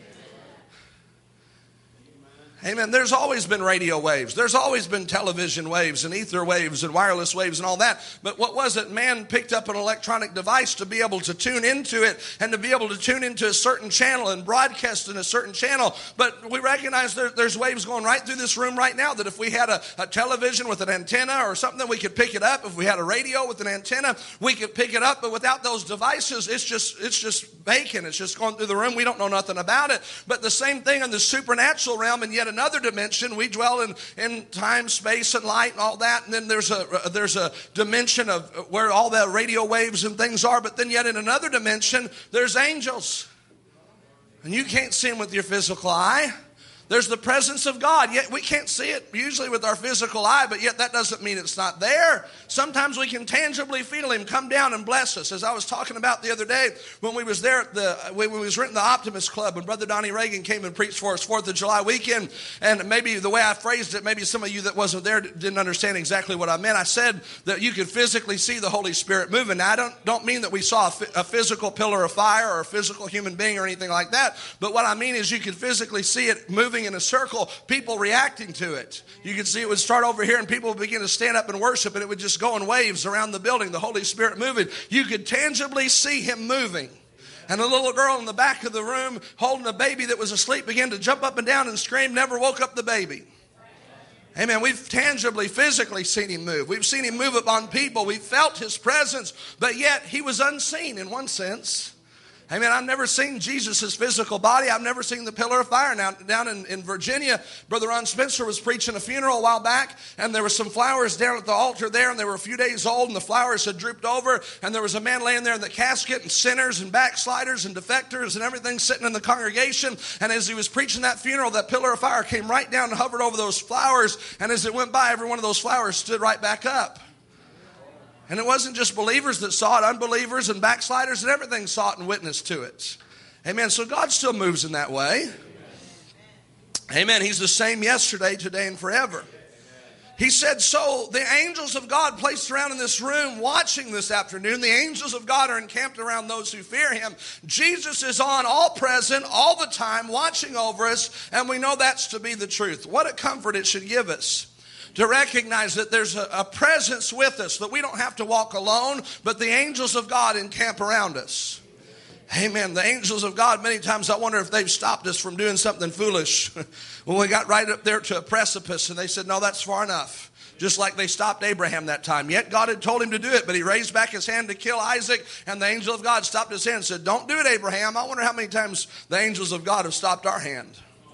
Amen. There's always been radio waves. There's always been television waves and ether waves and wireless waves and all that. But what was it? Man picked up an electronic device to be able to tune into it and to be able to tune into a certain channel and broadcast in a certain channel. But we recognize there, there's waves going right through this room right now, that if we had a, a television with an antenna or something, we could pick it up. If we had a radio with an antenna, we could pick it up. But without those devices, it's just it's just vacant. It's just going through the room. We don't know nothing about it. But the same thing in the supernatural realm, and yet another dimension. We dwell in, in time, space, and light and all that. And then there's a there's a dimension of where all the radio waves and things are. But then yet in another dimension, there's angels. And you can't see them with your physical eye. There's the presence of God, yet we can't see it usually with our physical eye, but yet that doesn't mean it's not there. Sometimes we can tangibly feel him come down and bless us. As I was talking about the other day when we was there at the, when we was renting the Optimist Club, when Brother Donnie Reagan came and preached for us fourth of July weekend, and maybe the way I phrased it, maybe some of you that wasn't there didn't understand exactly what I meant. I said that you could physically see the Holy Spirit moving. Now, I don't, don't mean that we saw a, a physical pillar of fire or a physical human being or anything like that, but what I mean is you could physically see it moving moving in a circle, people reacting to it. You could see it would start over here and people would begin to stand up and worship, and it would just go in waves around the building, the Holy Spirit moving. You could tangibly see him moving. And a little girl in the back of the room holding a baby that was asleep began to jump up and down and scream, never woke up the baby. Amen. We've tangibly, physically seen him move. We've seen him move upon people. We've felt his presence, but yet he was unseen in one sense. Amen. I've never seen Jesus' physical body. I've never seen the pillar of fire. Now, down in, in Virginia, Brother Ron Spencer was preaching a funeral a while back, and there were some flowers down at the altar there, and they were a few days old, and the flowers had drooped over, and there was a man laying there in the casket, and sinners and backsliders and defectors and everything sitting in the congregation. And as he was preaching that funeral, that pillar of fire came right down and hovered over those flowers, and as it went by, every one of those flowers stood right back up. And it wasn't just believers that saw it, unbelievers and backsliders and everything saw it and witnessed to it. Amen. So God still moves in that way. Amen. He's the same yesterday, today, and forever. He said, so the angels of God placed around in this room watching this afternoon, the angels of God are encamped around those who fear him. Jesus is on, all present, all the time, watching over us, and we know that's to be the truth. What a comfort it should give us to recognize that there's a, a presence with us, that we don't have to walk alone, but the angels of God encamp around us. Amen. The angels of God, many times I wonder if they've stopped us from doing something foolish. When we got right up there to a precipice and they said, no, that's far enough. Just like they stopped Abraham that time. Yet God had told him to do it, but he raised back his hand to kill Isaac, and the angel of God stopped his hand and said, don't do it, Abraham. I wonder how many times the angels of God have stopped our hand.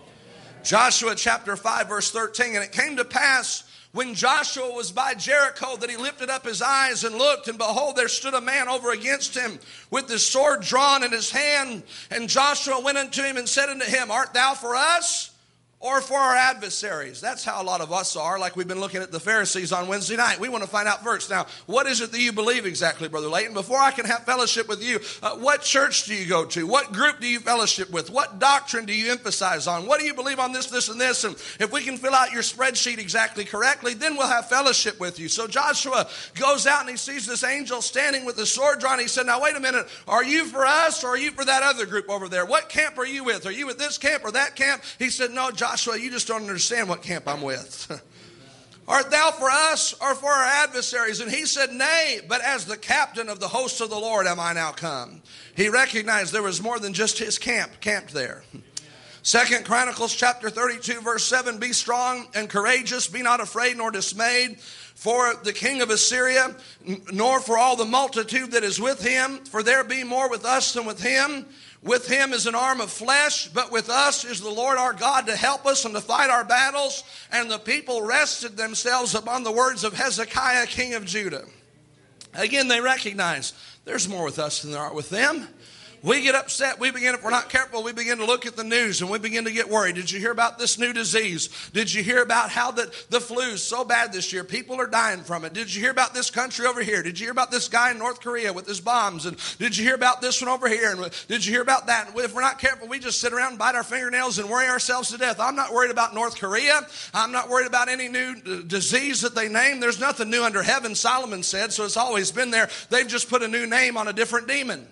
Joshua chapter five, verse thirteen, and it came to pass when Joshua was by Jericho that he lifted up his eyes and looked, and behold, there stood a man over against him with his sword drawn in his hand. And Joshua went unto him and said unto him, art thou for us or for our adversaries? That's how a lot of us are, like we've been looking at the Pharisees on Wednesday night. We want to find out first. Now, what is it that you believe exactly, Brother Layton? Before I can have fellowship with you, uh, what church do you go to? What group do you fellowship with? What doctrine do you emphasize on? What do you believe on this, this, and this? And if we can fill out your spreadsheet exactly correctly, then we'll have fellowship with you. So Joshua goes out and he sees this angel standing with the sword drawn. He said, now wait a minute, are you for us or are you for that other group over there? What camp are you with? Are you with this camp or that camp? He said, no, Joshua. Joshua, you just don't understand what camp I'm with. Art thou for us or for our adversaries? And he said, nay, but as the captain of the hosts of the Lord am I now come. He recognized there was more than just his camp camped there. Second Chronicles chapter thirty-two, verse seven, be strong and courageous, be not afraid nor dismayed for the king of Assyria, nor for all the multitude that is with him, for there be more with us than with him. With him is an arm of flesh, but with us is the Lord our God to help us and to fight our battles. And the people rested themselves upon the words of Hezekiah, king of Judah. Again, they recognize there's more with us than there are with them. We get upset. We begin, if we're not careful, we begin to look at the news and we begin to get worried. Did you hear about this new disease? Did you hear about how the, the flu is so bad this year? People are dying from it. Did you hear about this country over here? Did you hear about this guy in North Korea with his bombs? And did you hear about this one over here? And did you hear about that? And if we're not careful, we just sit around and bite our fingernails and worry ourselves to death. I'm not worried about North Korea. I'm not worried about any new disease that they name. There's nothing new under heaven, Solomon said, so it's always been there. They've just put a new name on a different demon.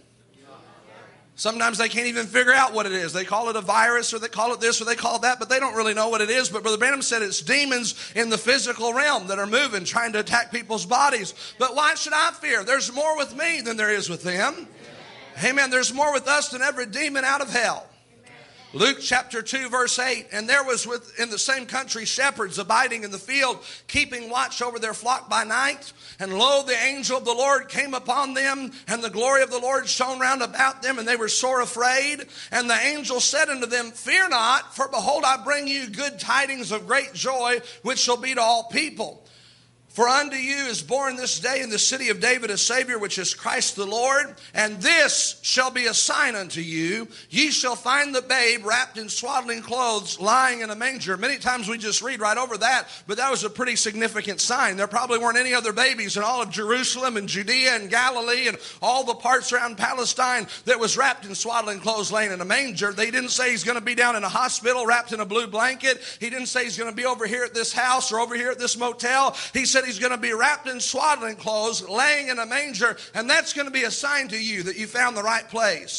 Sometimes they can't even figure out what it is. They call it a virus or they call it this or they call it that, but they don't really know what it is. But Brother Branham said it's demons in the physical realm that are moving, trying to attack people's bodies. But why should I fear? There's more with me than there is with them. Amen. There's more with us than every demon out of hell. Luke chapter two, verse eight, and there was with, in the same country shepherds abiding in the field, keeping watch over their flock by night. And lo, the angel of the Lord came upon them, and the glory of the Lord shone round about them, and they were sore afraid. And the angel said unto them, fear not, for behold, I bring you good tidings of great joy, which shall be to all people. For unto you is born this day in the city of David a Savior, which is Christ the Lord. And this shall be a sign unto you. Ye shall find the babe wrapped in swaddling clothes, lying in a manger. Many times we just read right over that, but that was a pretty significant sign. There probably weren't any other babies in all of Jerusalem and Judea and Galilee and all the parts around Palestine that was wrapped in swaddling clothes, laying in a manger. They didn't say he's going to be down in a hospital wrapped in a blue blanket. He didn't say he's going to be over here at this house or over here at this motel. He said he's going to be wrapped in swaddling clothes, laying in a manger, and that's going to be a sign to you that you found the right place.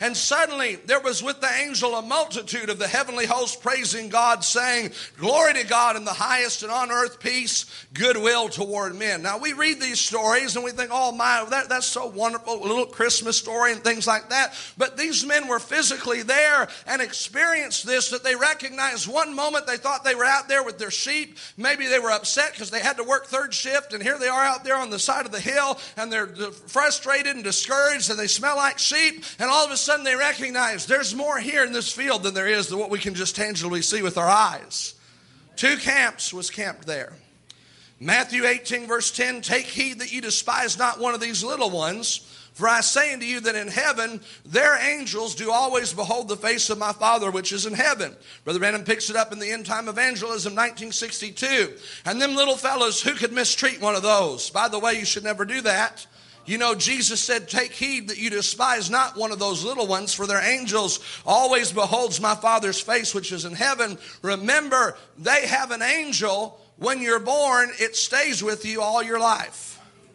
And suddenly there was with the angel a multitude of the heavenly host praising God, saying, glory to God in the highest, and on earth peace, goodwill toward men. Now we read these stories and we think, oh my, that, that's so wonderful, a little Christmas story and things like that. But these men were physically there and experienced this, that they recognized one moment they thought they were out there with their sheep. Maybe they were upset because they had to work third shift, and here they are out there on the side of the hill, and they're frustrated and discouraged, and they smell like sheep, and all of a sudden they recognize there's more here in this field than there is than what we can just tangibly see with our eyes. Two camps was camped there. Matthew eighteen verse ten, take heed that ye despise not one of these little ones, for I say unto you that in heaven their angels do always behold the face of my Father which is in heaven. Brother Branham picks it up in the End Time Evangelism nineteen sixty-two. And them little fellows, who could mistreat one of those? By the way, you should never do that. You know, Jesus said, take heed that you despise not one of those little ones, for their angels always beholds my Father's face which is in heaven. Remember, they have an angel. When you're born, it stays with you all your life.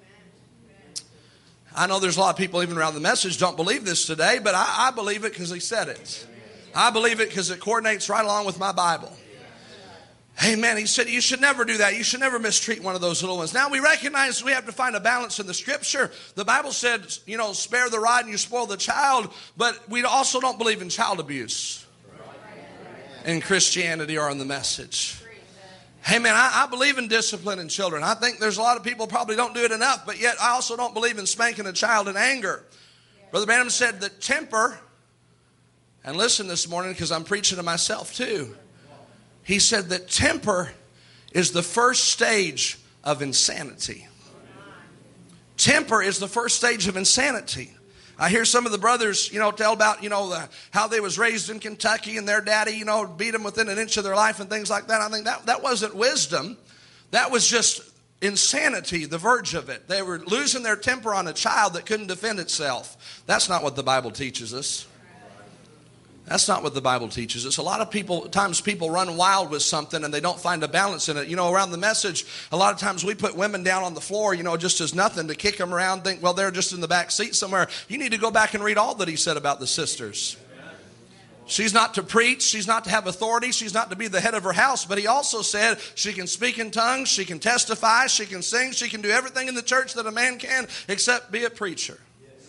I know there's a lot of people even around the message don't believe this today, but I, I believe it because he said it. I believe it because it coordinates right along with my Bible. Amen. He said you should never do that. You should never mistreat one of those little ones. Now we recognize we have to find a balance in the scripture. The Bible said, you know, spare the rod and you spoil the child, but we also don't believe in child abuse in Christianity or in the message. Hey man, I, I believe in discipline in children. I think there's a lot of people probably don't do it enough, but yet I also don't believe in spanking a child in anger. Brother Branham said that temper, and listen this morning because I'm preaching to myself too. He said that temper is the first stage of insanity. Temper is the first stage of insanity. I hear some of the brothers, you know, tell about, you know, the, how they was raised in Kentucky and their daddy, you know, beat them within an inch of their life and things like that. I think that, that wasn't wisdom. That was just insanity, the verge of it. They were losing their temper on a child that couldn't defend itself. That's not what the Bible teaches us. That's not what the Bible teaches us. A lot of people, times people run wild with something and they don't find a balance in it. You know, around the message, a lot of times we put women down on the floor, you know, just as nothing, to kick them around, think, well, they're just in the back seat somewhere. You need to go back and read all that he said about the sisters. She's not to preach. She's not to have authority. She's not to be the head of her house. But he also said she can speak in tongues. She can testify. She can sing. She can do everything in the church that a man can except be a preacher.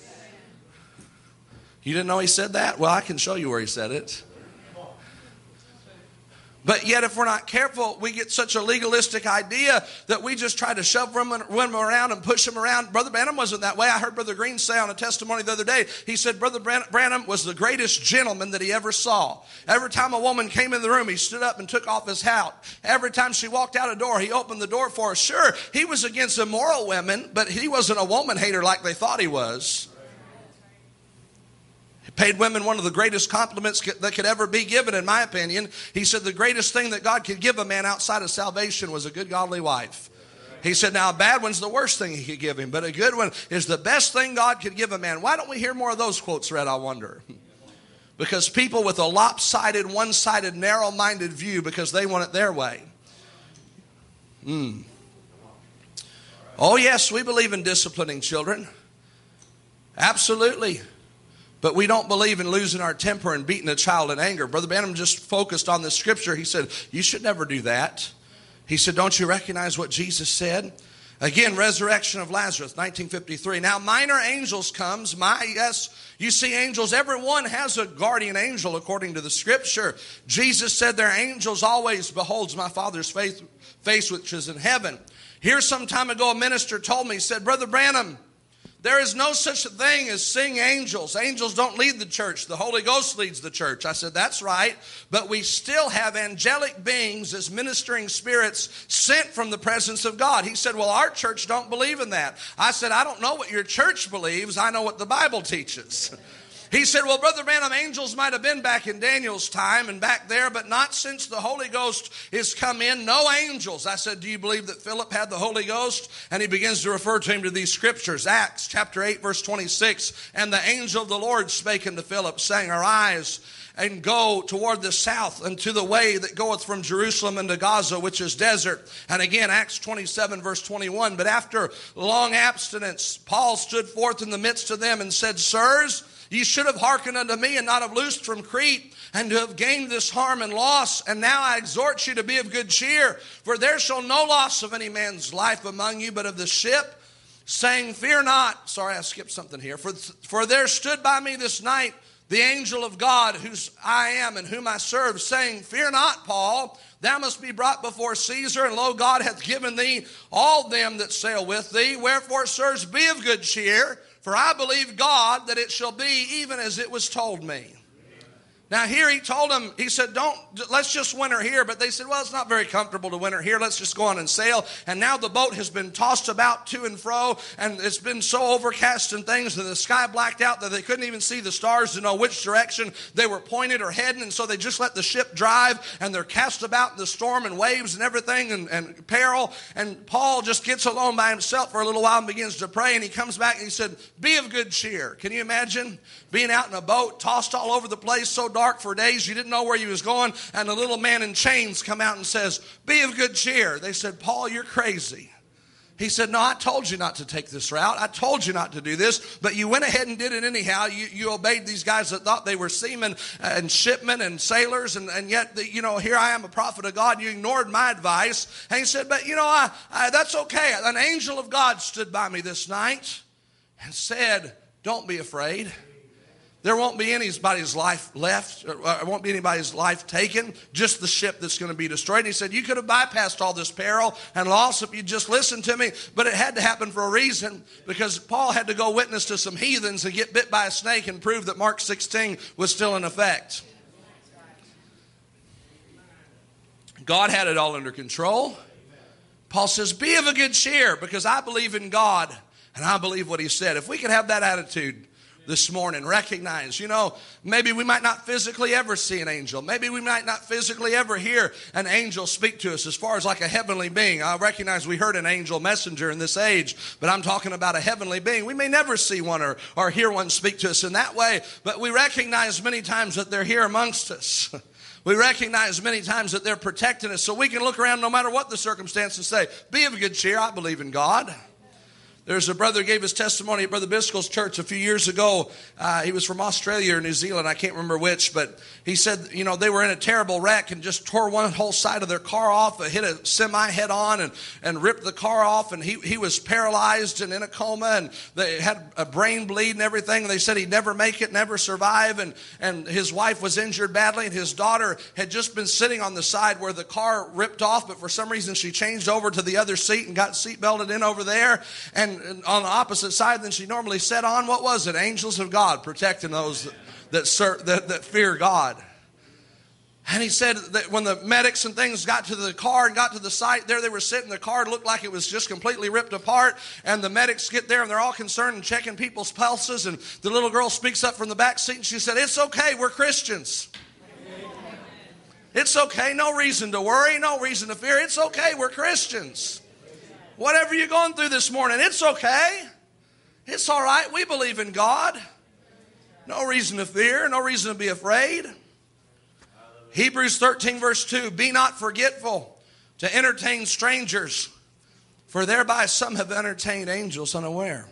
You didn't know he said that? Well, I can show you where he said it. But yet if we're not careful, we get such a legalistic idea that we just try to shove women, women around and push them around. Brother Branham wasn't that way. I heard Brother Green say on a testimony the other day, he said Brother Branham was the greatest gentleman that he ever saw. Every time a woman came in the room, he stood up and took off his hat. Every time she walked out a door, he opened the door for her. Sure, he was against immoral women, but he wasn't a woman hater like they thought he was. Paid women one of the greatest compliments that could ever be given, in my opinion. He said the greatest thing that God could give a man outside of salvation was a good godly wife. He said now a bad one's the worst thing he could give him, but a good one is the best thing God could give a man. Why don't we hear more of those quotes read, I wonder? Because people with a lopsided, one-sided, narrow-minded view because they want it their way. Mm. Oh yes, we believe in disciplining children. Absolutely. But we don't believe in losing our temper and beating a child in anger. Brother Branham just focused on this scripture. He said, you should never do that. He said, don't you recognize what Jesus said? Again, resurrection of Lazarus, nineteen fifty-three. Now, minor angels comes. My, yes, you see angels. Everyone has a guardian angel according to the scripture. Jesus said their angels always beholds my Father's face, face which is in heaven. Here some time ago, a minister told me, he said, Brother Branham, there is no such a thing as seeing angels. Angels don't lead the church. The Holy Ghost leads the church. I said, that's right. But we still have angelic beings as ministering spirits sent from the presence of God. He said, well, our church don't believe in that. I said, I don't know what your church believes. I know what the Bible teaches. He said, well, Brother Branham, angels might have been back in Daniel's time and back there, but not since the Holy Ghost has come in. No angels. I said, do you believe that Philip had the Holy Ghost? And he begins to refer to him to these scriptures. Acts chapter eight, verse twenty-six. And the angel of the Lord spake unto Philip, saying, arise and go toward the south and to the way that goeth from Jerusalem unto Gaza, which is desert. And again, Acts twenty-seven, verse twenty-one. But after long abstinence, Paul stood forth in the midst of them and said, sirs, Ye should have hearkened unto me and not have loosed from Crete, and to have gained this harm and loss. And now I exhort you to be of good cheer, for there shall no loss of any man's life among you, but of the ship, saying, fear not. Sorry, I skipped something here. For, for there stood by me this night the angel of God, whose I am and whom I serve, saying, fear not, Paul, thou must be brought before Caesar, and lo, God hath given thee all them that sail with thee. Wherefore, sirs, be of good cheer, for I believe God that it shall be even as it was told me. Now here he told them, he said, don't, let's just winter here. But they said, well, it's not very comfortable to winter here. Let's just go on and sail. And now the boat has been tossed about to and fro, and it's been so overcast and things that the sky blacked out that they couldn't even see the stars to know which direction they were pointed or heading. And so they just let the ship drive, and they're cast about in the storm and waves and everything and, and peril. And Paul just gets alone by himself for a little while and begins to pray. And he comes back and he said, be of good cheer. Can you imagine being out in a boat, tossed all over the place, so dark for days you didn't know where you was going, and a little man in chains come out and says, be of good cheer. They said, Paul, you're crazy. He said, no, I told you not to take this route. I told you not to do this, but you went ahead and did it anyhow. You, you obeyed these guys that thought they were seamen and shipmen and sailors, and, and yet, the, you know, here I am, a prophet of God. You ignored my advice. And he said, but, you know, I, I, that's okay. An angel of God stood by me this night and said, don't be afraid. There won't be anybody's life left. There won't be anybody's life taken. Just the ship that's going to be destroyed. And he said, you could have bypassed all this peril and loss if you just listened to me. But it had to happen for a reason, because Paul had to go witness to some heathens and get bit by a snake and prove that Mark sixteen was still in effect. God had it all under control. Paul says, be of a good cheer, because I believe in God and I believe what he said. If we could have that attitude this morning, recognize, you know, maybe we might not physically ever see an angel. Maybe we might not physically ever hear an angel speak to us as far as like a heavenly being. I recognize we heard an angel messenger in this age, but I'm talking about a heavenly being. We may never see one or, or hear one speak to us in that way, but we recognize many times that they're here amongst us. We recognize many times that they're protecting us, so we can look around no matter what the circumstance and say, be of good cheer, I believe in God. There's a brother who gave his testimony at Brother Biscoe's church a few years ago. Uh, he was from Australia or New Zealand. I can't remember which, but he said, you know, they were in a terrible wreck and just tore one whole side of their car off, hit a semi head on and, and ripped the car off. And he, he was paralyzed and in a coma, and they had a brain bleed and everything. And they said he'd never make it, never survive. And, and his wife was injured badly, and his daughter had just been sitting on the side where the car ripped off, but for some reason she changed over to the other seat and got seat belted in over there. And on the opposite side than she normally sat on. What was it? Angels of God protecting those that that, serve, that that fear God. And he said that when the medics and things got to the car and got to the site, there they were sitting. The car looked like it was just completely ripped apart. And the medics get there and they're all concerned and checking people's pulses. And the little girl speaks up from the back seat and she said, it's okay, we're Christians. It's okay, no reason to worry, no reason to fear. It's okay, we're Christians. Whatever you're going through this morning, it's okay. It's all right. We believe in God. No reason to fear. No reason to be afraid. Hebrews thirteen verse two. Be not forgetful to entertain strangers, for thereby some have entertained angels unaware.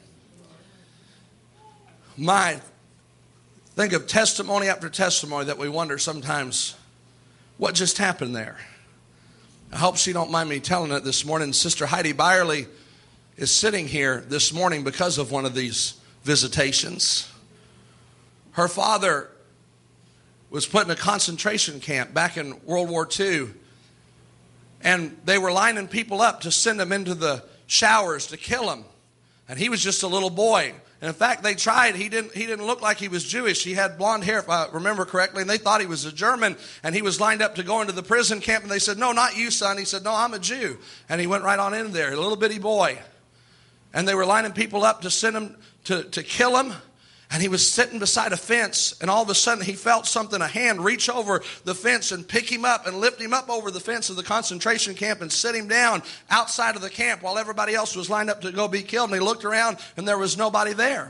My, think of testimony after testimony that we wonder sometimes, what just happened there? I hope she don't mind me telling it this morning. Sister Heidi Byerly is sitting here this morning because of one of these visitations. Her father was put in a concentration camp back in World War Two. And they were lining people up to send them into the showers to kill them. And he was just a little boy. And in fact, they tried. He didn't, he didn't look like he was Jewish. He had blonde hair, if I remember correctly. And they thought he was a German. And he was lined up to go into the prison camp. And they said, no, not you, son. He said, no, I'm a Jew. And he went right on in there, a little bitty boy. And they were lining people up to send him to, to kill him. And he was sitting beside a fence, and all of a sudden he felt something, a hand reach over the fence and pick him up and lift him up over the fence of the concentration camp and sit him down outside of the camp while everybody else was lined up to go be killed. And he looked around and there was nobody there.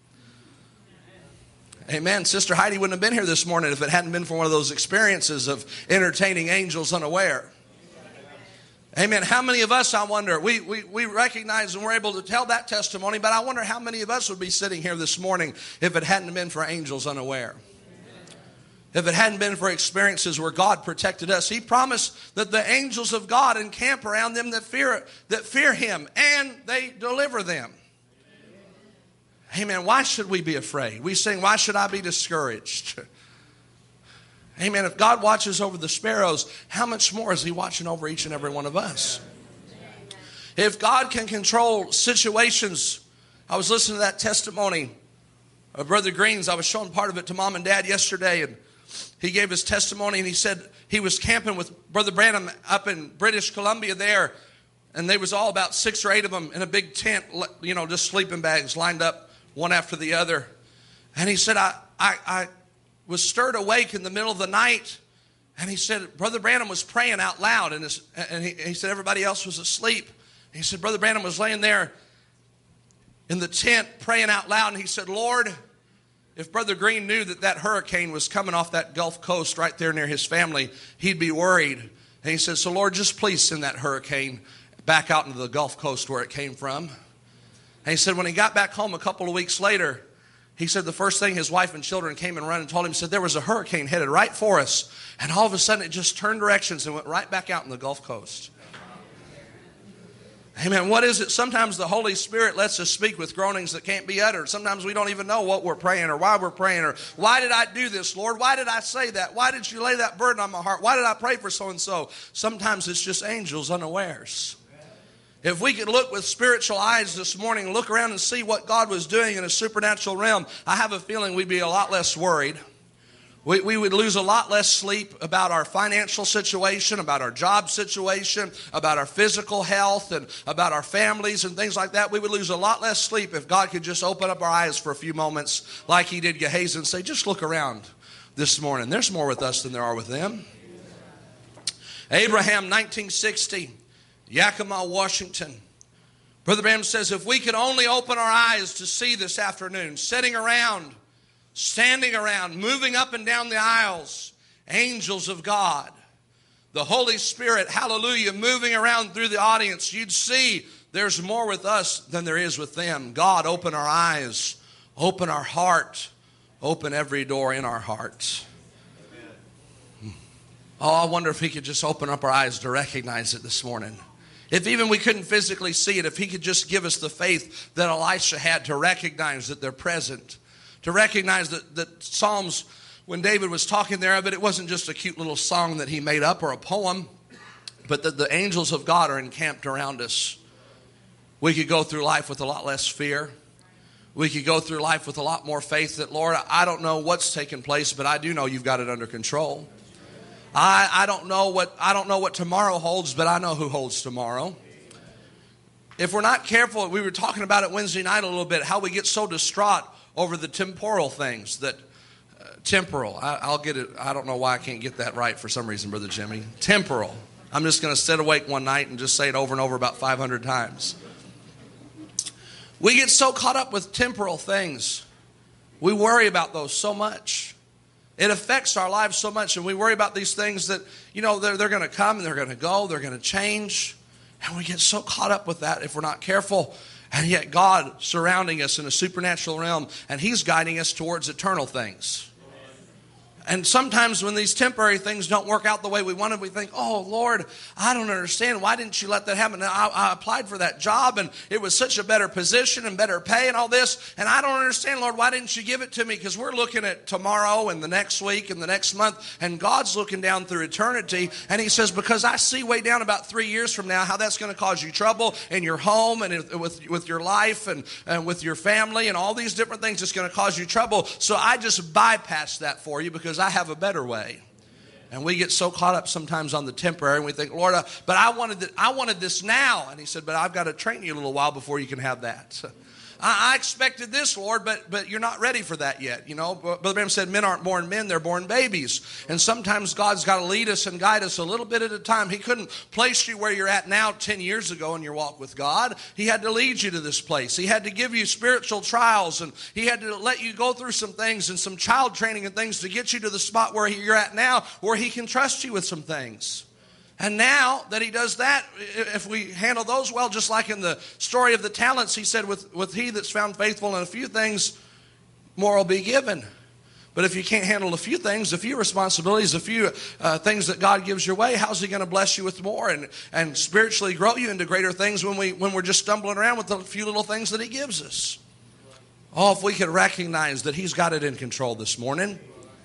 Amen. Sister Heidi wouldn't have been here this morning if it hadn't been for one of those experiences of entertaining angels unaware. Amen. How many of us, I wonder, we, we, we recognize and we're able to tell that testimony, but I wonder how many of us would be sitting here this morning if it hadn't been for angels unaware. If it hadn't been for experiences where God protected us. He promised that the angels of God encamp around them that fear, that fear Him, and they deliver them. Amen. Why should we be afraid? We sing, why should I be discouraged? Amen. If God watches over the sparrows, how much more is He watching over each and every one of us? If God can control situations, I was listening to that testimony of Brother Green's. I was showing part of it to Mom and Dad yesterday, and he gave his testimony, and he said he was camping with Brother Branham up in British Columbia there, and they was all about six or eight of them in a big tent, you know, just sleeping bags lined up one after the other. And he said, I, I, I was stirred awake in the middle of the night, and he said Brother Branham was praying out loud, and, his, and he, he said everybody else was asleep. He said Brother Branham was laying there in the tent praying out loud, and he said, Lord, if Brother Green knew that that hurricane was coming off that Gulf Coast right there near his family, he'd be worried. And he said, so Lord, just please send that hurricane back out into the Gulf Coast where it came from. And he said when he got back home a couple of weeks later, he said the first thing his wife and children came and ran and told him, he said there was a hurricane headed right for us. And all of a sudden it just turned directions and went right back out in the Gulf Coast. Amen. What is it? Sometimes the Holy Spirit lets us speak with groanings that can't be uttered. Sometimes we don't even know what we're praying or why we're praying or why did I do this, Lord? Why did I say that? Why did you lay that burden on my heart? Why did I pray for so-and-so? Sometimes it's just angels unawares. If we could look with spiritual eyes this morning, look around and see what God was doing in a supernatural realm, I have a feeling we'd be a lot less worried. We, we would lose a lot less sleep about our financial situation, about our job situation, about our physical health, and about our families and things like that. We would lose a lot less sleep if God could just open up our eyes for a few moments like He did Gehazi and say, just look around this morning. There's more with us than there are with them. Abraham, nineteen sixty, Yakima, Washington. Brother Branham says, if we could only open our eyes to see this afternoon, sitting around, standing around, moving up and down the aisles, angels of God, the Holy Spirit, hallelujah, moving around through the audience, you'd see there's more with us than there is with them. God, open our eyes, open our heart, open every door in our hearts. Oh, I wonder if He could just open up our eyes to recognize it this morning. If even we couldn't physically see it, if He could just give us the faith that Elisha had to recognize that they're present. To recognize that, that Psalms, when David was talking there of it, it wasn't just a cute little song that he made up or a poem, but that the angels of God are encamped around us. We could go through life with a lot less fear. We could go through life with a lot more faith that, Lord, I don't know what's taking place, but I do know You've got it under control. I, I don't know what I don't know what tomorrow holds, but I know who holds tomorrow. If we're not careful, we were talking about it Wednesday night a little bit, how we get so distraught over the temporal things that uh, temporal. I, I'll get it. I don't know why I can't get that right for some reason, Brother Jimmy. Temporal. I'm just going to sit awake one night and just say it over and over about five hundred times. We get so caught up with temporal things. We worry about those so much. It affects our lives so much, and we worry about these things that, you know, they're, they're going to come and they're going to go, they're going to change. And we get so caught up with that if we're not careful. And yet God surrounding us in a supernatural realm, and He's guiding us towards eternal things. And sometimes when these temporary things don't work out the way we wanted, we think, oh, Lord, I don't understand. Why didn't You let that happen? I, I applied for that job, and it was such a better position and better pay and all this. And I don't understand, Lord, why didn't You give it to me? Because we're looking at tomorrow and the next week and the next month, and God's looking down through eternity. And He says, because I see way down about three years from now how that's going to cause you trouble in your home and with, with your life and, and with your family and all these different things that's going to cause you trouble. So I just bypass that for you because I have a better way. And we get so caught up sometimes on the temporary, and we think, Lord, uh, but I wanted, th- I wanted this now. And He said, but I've got to train you a little while before you can have that. I, I expected this, Lord, but but you're not ready for that yet. You know, Brother Branham said men aren't born men, they're born babies. And sometimes God's got to lead us and guide us a little bit at a time. He couldn't place you where you're at now ten years ago in your walk with God. He had to lead you to this place. He had to give you spiritual trials, and He had to let you go through some things and some child training and things to get you to the spot where you're at now, where He can trust you with some things. And now that he does that, if we handle those well, just like in the story of the talents, he said, with, with he that's found faithful in a few things, more will be given. But if you can't handle a few things, a few responsibilities, a few uh, things that God gives your way, how's he going to bless you with more and, and spiritually grow you into greater things when, we, when we're just stumbling around with the few little things that he gives us? Oh, if we could recognize that he's got it in control this morning.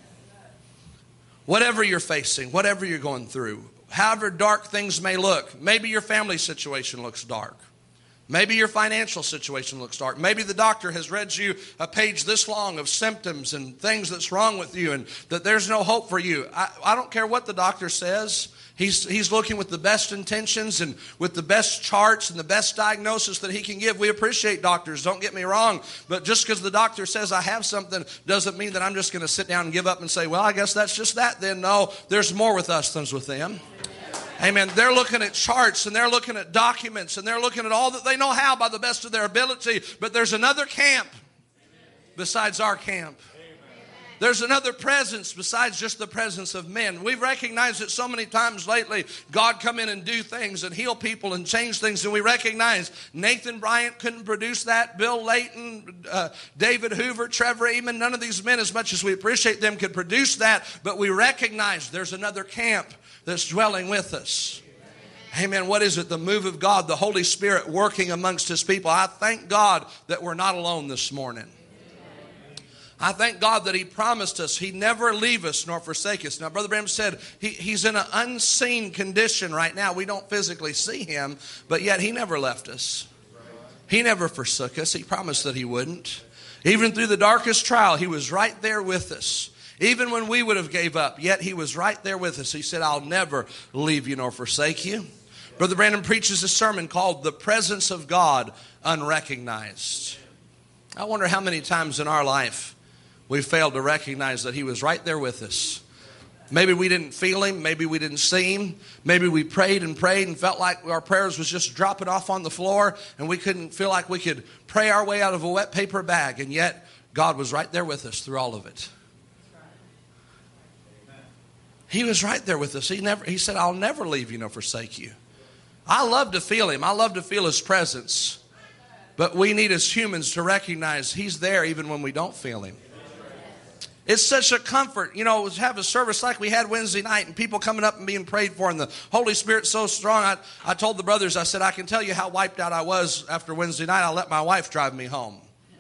Whatever you're facing, whatever you're going through, however dark things may look, maybe your family situation looks dark. Maybe your financial situation looks dark. Maybe the doctor has read you a page this long of symptoms and things that's wrong with you and that there's no hope for you. I, I don't care what the doctor says. He's, he's looking with the best intentions and with the best charts and the best diagnosis that he can give. We appreciate doctors, don't get me wrong. But just because the doctor says I have something doesn't mean that I'm just going to sit down and give up and say, well, I guess that's just that then. No, there's more with us than with them. Amen. They're looking at charts and they're looking at documents and they're looking at all that they know how by the best of their ability. But there's another camp besides our camp. There's another presence besides just the presence of men. We've recognized it so many times lately. God come in and do things and heal people and change things. And we recognize Nathan Bryant couldn't produce that. Bill Layton, uh, David Hoover, Trevor Eamon, none of these men, as much as we appreciate them, could produce that. But we recognize there's another camp that's dwelling with us. Amen. What is it? The move of God, the Holy Spirit working amongst his people. I thank God that we're not alone this morning. I thank God that he promised us he'd never leave us nor forsake us. Now, Brother Branham said he, he's in an unseen condition right now. We don't physically see him, but yet he never left us. He never forsook us. He promised that he wouldn't. Even through the darkest trial, he was right there with us. Even when we would have gave up, yet he was right there with us. He said, I'll never leave you nor forsake you. Brother Branham preaches a sermon called The Presence of God Unrecognized. I wonder how many times in our life we failed to recognize that he was right there with us. Maybe we didn't feel him. Maybe we didn't see him. Maybe we prayed and prayed and felt like our prayers was just dropping off on the floor and we couldn't feel like we could pray our way out of a wet paper bag. And yet God was right there with us through all of it. He was right there with us. He never. He said, I'll never leave you nor forsake you. I love to feel him. I love to feel his presence. But we need as humans to recognize he's there even when we don't feel him. It's such a comfort, you know, to have a service like we had Wednesday night and people coming up and being prayed for and the Holy Spirit's so strong. I, I told the brothers, I said, I can tell you how wiped out I was after Wednesday night. I let my wife drive me home.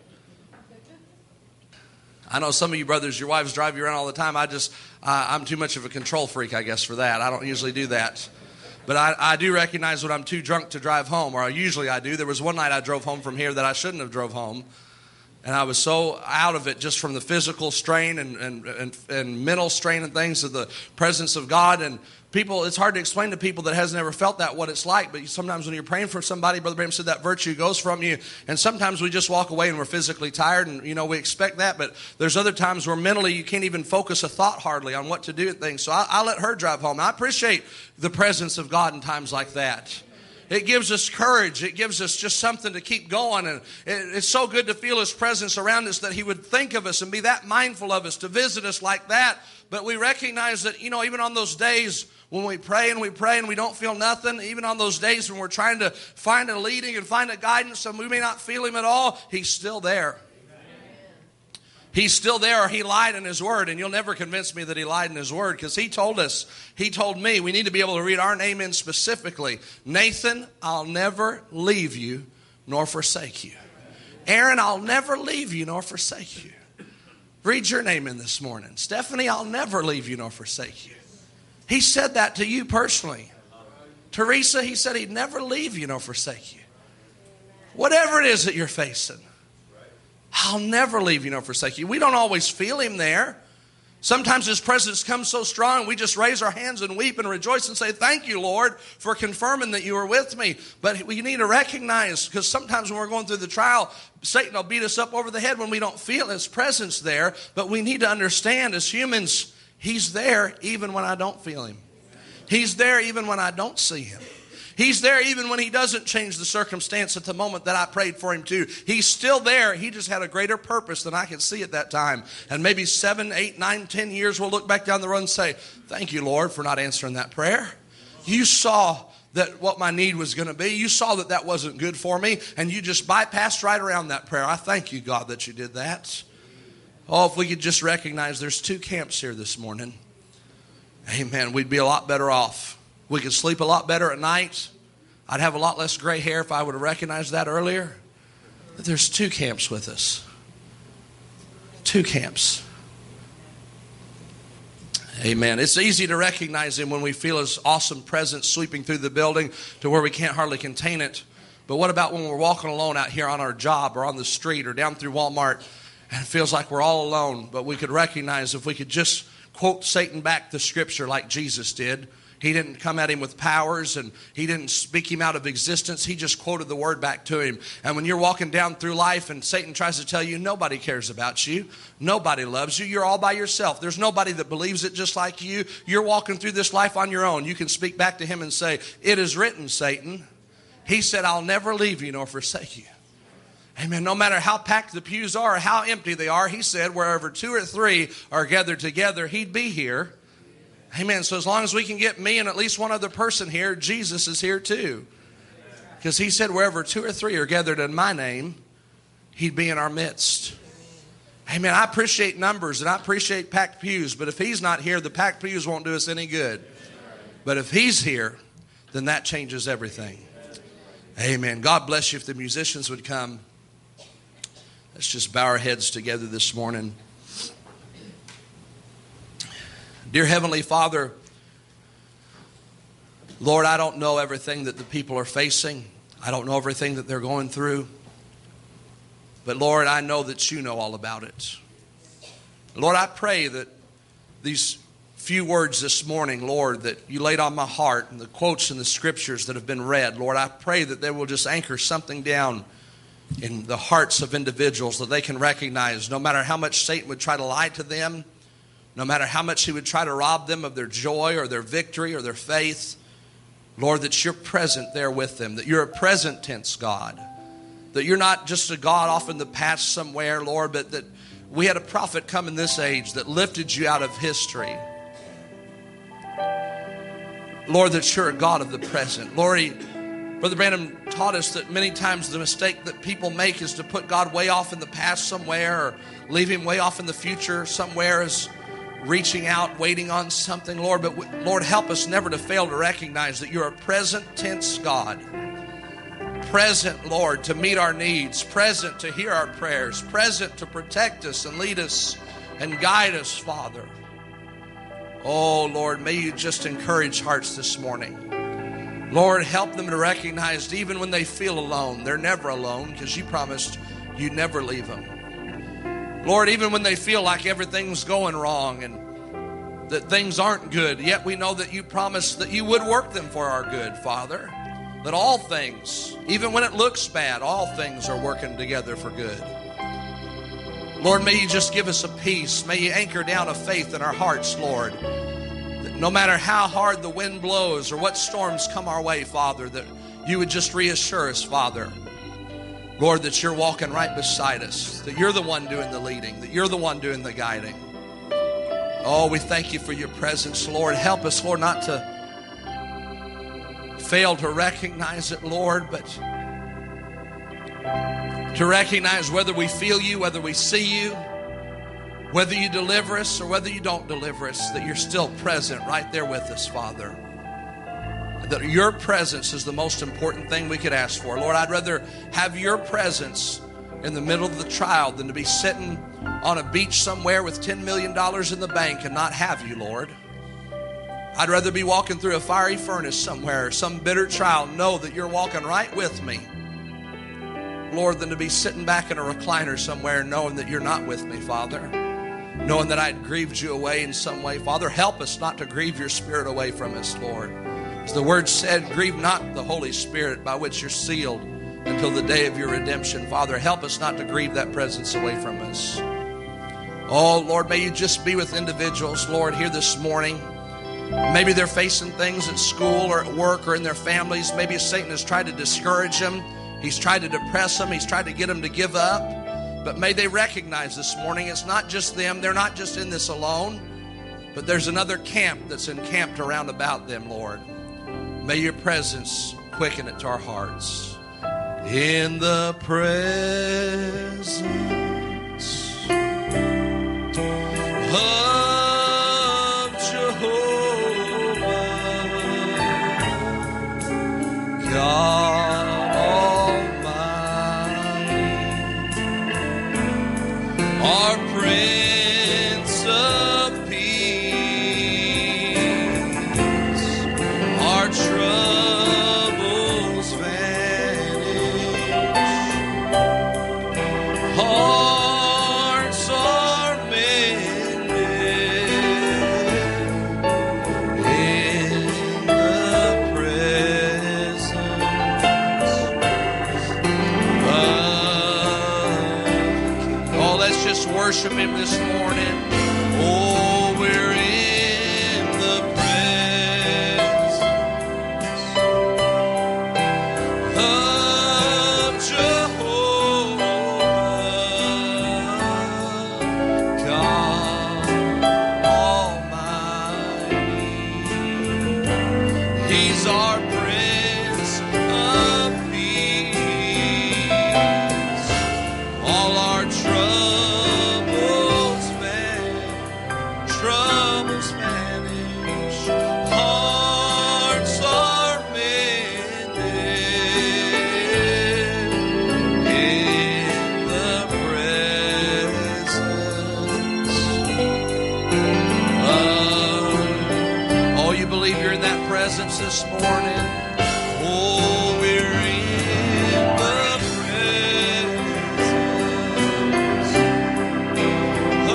I know some of you brothers, your wives drive you around all the time. I just, uh, I'm too much of a control freak, I guess, for that. I don't usually do that. But I, I do recognize when I'm too drunk to drive home, or usually I do. There was one night I drove home from here that I shouldn't have drove home. And I was so out of it just from the physical strain and, and, and, and mental strain and things of the presence of God. And people, it's hard to explain to people that hasn't ever felt that what it's like. But sometimes when you're praying for somebody, Brother Branham said that virtue goes from you. And sometimes we just walk away and we're physically tired. And, you know, we expect that. But there's other times where mentally you can't even focus a thought hardly on what to do and things. So I, I let her drive home. I appreciate the presence of God in times like that. It gives us courage. It gives us just something to keep going. And it, it's so good to feel his presence around us that he would think of us and be that mindful of us to visit us like that. But we recognize that, you know, even on those days when we pray and we pray and we don't feel nothing, even on those days when we're trying to find a leading and find a guidance and we may not feel him at all, he's still there. He's still there, or he lied in his word. And you'll never convince me that he lied in his word, because he told us, he told me, we need to be able to read our name in specifically. Nathan, I'll never leave you nor forsake you. Aaron, I'll never leave you nor forsake you. Read your name in this morning. Stephanie, I'll never leave you nor forsake you. He said that to you personally. Teresa, he said he'd never leave you nor forsake you. Whatever it is that you're facing, I'll never leave you nor forsake you. We don't always feel him there. Sometimes his presence comes so strong, we just raise our hands and weep and rejoice and say, thank you, Lord, for confirming that you were with me. But we need to recognize, because sometimes when we're going through the trial, Satan will beat us up over the head when we don't feel his presence there. But we need to understand as humans, he's there even when I don't feel him. He's there even when I don't see him. He's there even when he doesn't change the circumstance at the moment that I prayed for him to. He's still there. He just had a greater purpose than I could see at that time. And maybe seven, eight, nine, ten years we'll look back down the road and say, thank you, Lord, for not answering that prayer. You saw that what my need was going to be. You saw that that wasn't good for me, and you just bypassed right around that prayer. I thank you, God, that you did that. Oh, if we could just recognize there's two camps here this morning. Amen. We'd be a lot better off. We could sleep a lot better at night. I'd have a lot less gray hair if I would have recognized that earlier. But there's two camps with us. Two camps. Amen. It's easy to recognize him when we feel his awesome presence sweeping through the building to where we can't hardly contain it. But what about when we're walking alone out here on our job or on the street or down through Walmart and it feels like we're all alone, but we could recognize if we could just quote Satan back the scripture like Jesus did. He didn't come at him with powers and he didn't speak him out of existence. He just quoted the word back to him. And when you're walking down through life and Satan tries to tell you nobody cares about you, nobody loves you, you're all by yourself. There's nobody that believes it just like you. You're walking through this life on your own. You can speak back to him and say, it is written, Satan. He said, I'll never leave you nor forsake you. Amen. No matter how packed the pews are or how empty they are, he said, wherever two or three are gathered together, he'd be here. Amen. So as long as we can get me and at least one other person here, Jesus is here too. Because he said wherever two or three are gathered in my name, he'd be in our midst. Amen. I appreciate numbers and I appreciate packed pews, but if he's not here, the packed pews won't do us any good. But if he's here, then that changes everything. Amen. God bless you if the musicians would come. Let's just bow our heads together this morning. Dear Heavenly Father, Lord, I don't know everything that the people are facing. I don't know everything that they're going through. But Lord, I know that you know all about it. Lord, I pray that these few words this morning, Lord, that you laid on my heart and the quotes in the scriptures that have been read, Lord, I pray that they will just anchor something down in the hearts of individuals that they can recognize no matter how much Satan would try to lie to them, no matter how much he would try to rob them of their joy or their victory or their faith, Lord, that you're present there with them, that you're a present tense God, that you're not just a God off in the past somewhere, Lord, but that we had a prophet come in this age that lifted you out of history. Lord, that you're a God of the present. Lord, he, Brother Branham taught us that many times the mistake that people make is to put God way off in the past somewhere or leave him way off in the future somewhere as reaching out, waiting on something, Lord. But Lord, help us never to fail to recognize that you're a present tense God. Present, Lord, to meet our needs. Present to hear our prayers. Present to protect us and lead us and guide us, Father. Oh, Lord, may you just encourage hearts this morning. Lord, help them to recognize that even when they feel alone, they're never alone because you promised you'd never leave them. Lord, even when they feel like everything's going wrong and that things aren't good, yet we know that you promised that you would work them for our good, Father. That all things, even when it looks bad, all things are working together for good. Lord, may you just give us a peace. May you anchor down a faith in our hearts, Lord. That no matter how hard the wind blows or what storms come our way, Father, that you would just reassure us, Father. Lord, that you're walking right beside us, that you're the one doing the leading, that you're the one doing the guiding. Oh, we thank you for your presence, Lord. Help us, Lord, not to fail to recognize it, Lord, but to recognize whether we feel you, whether we see you, whether you deliver us or whether you don't deliver us, that you're still present right there with us, Father. That your presence is the most important thing we could ask for. Lord, I'd rather have your presence in the middle of the trial than to be sitting on a beach somewhere with ten million dollars in the bank and not have you, Lord. I'd rather be walking through a fiery furnace somewhere, or some bitter trial, know that you're walking right with me, Lord, than to be sitting back in a recliner somewhere knowing that you're not with me, Father. Knowing that I'd grieved you away in some way. Father, help us not to grieve your Spirit away from us, Lord. As the word said, grieve not the Holy Spirit by which you're sealed until the day of your redemption. Father, help us not to grieve that presence away from us. Oh, Lord, may you just be with individuals, Lord, here this morning. Maybe they're facing things at school or at work or in their families. Maybe Satan has tried to discourage them. He's tried to depress them. He's tried to get them to give up. But may they recognize this morning it's not just them. They're not just in this alone. But there's another camp that's encamped around about them, Lord. May your presence quicken it to our hearts. In the presence of Jehovah, God Almighty, our Prince of Peace, our troubles vanish, hearts are mended in the presence of. Oh, let's just worship Him this morning. Oh, we're in the presence of Jehovah, God Almighty. He's our Prince of Peace. All our troubles vanish, troubles vanish, hearts are mended in the presence of. Oh, you believe you're in that presence this morning? Oh, we're in the presence of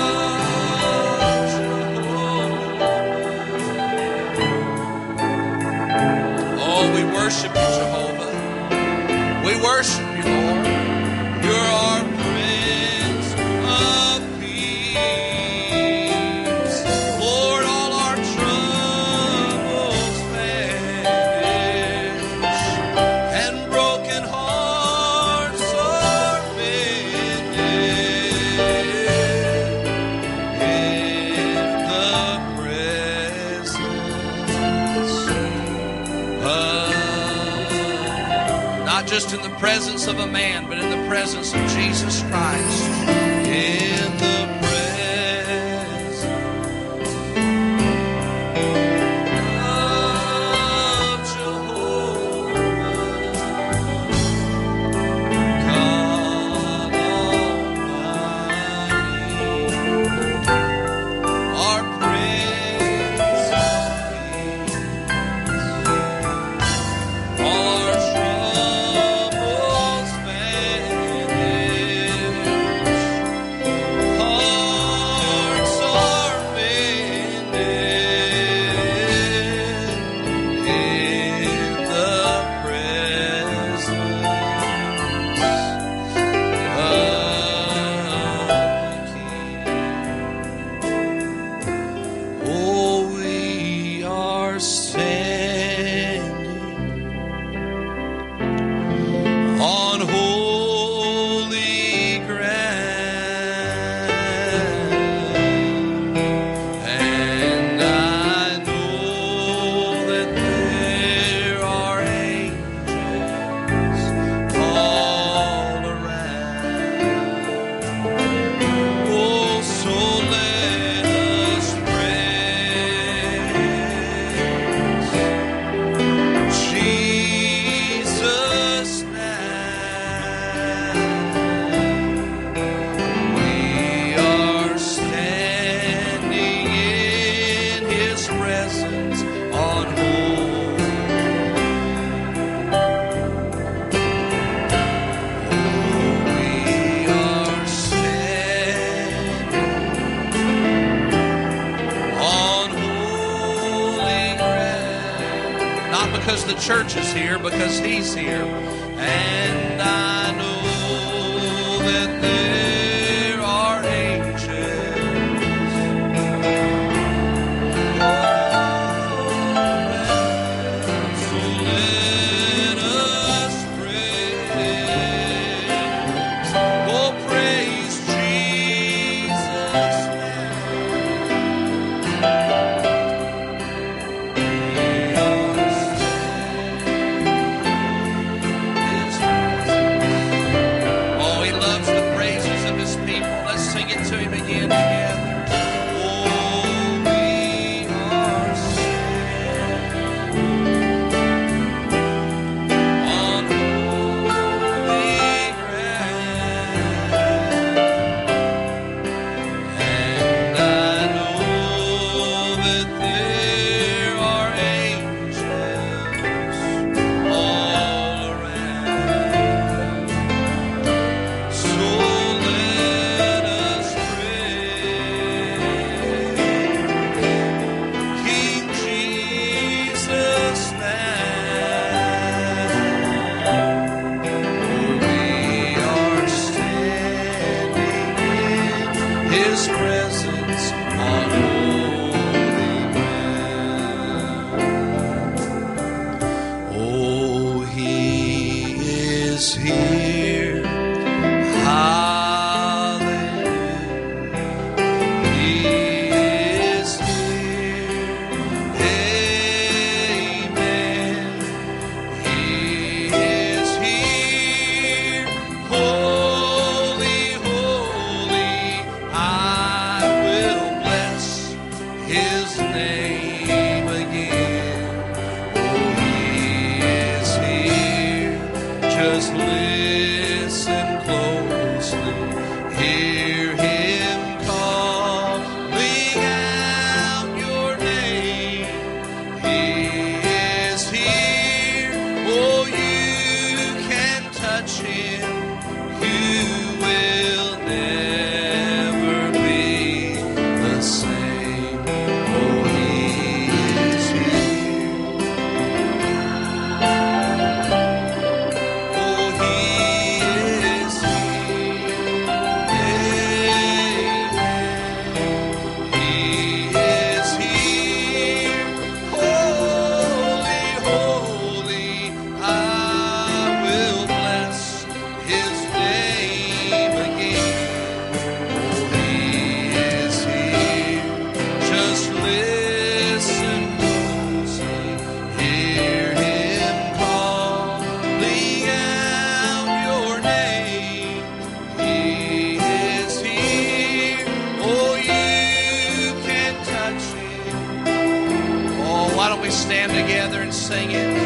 Jehovah. Oh, we worship you, Jehovah. We worship you, Lord. You're our Prince of Peace. Lord, all our troubles vanish, and broken hearts are mended in the presence of. Not just in the presence of a man, but in the presence of Jesus Christ. In the presence of Jehovah, God Almighty, our Prince of Peace. All our troubles vanish, hearts are mended in the presence of the King. Oh, we are standing on holy ground, and I know that there are angels all around. Oh, so let us praise Jesus now. We are standing in His presence on holy. We are standing on holy ground. Not because the church is here, because He's here. And I know that there are angels. So let us praise. Oh, praise Jesus now. We are we stand together and sing it?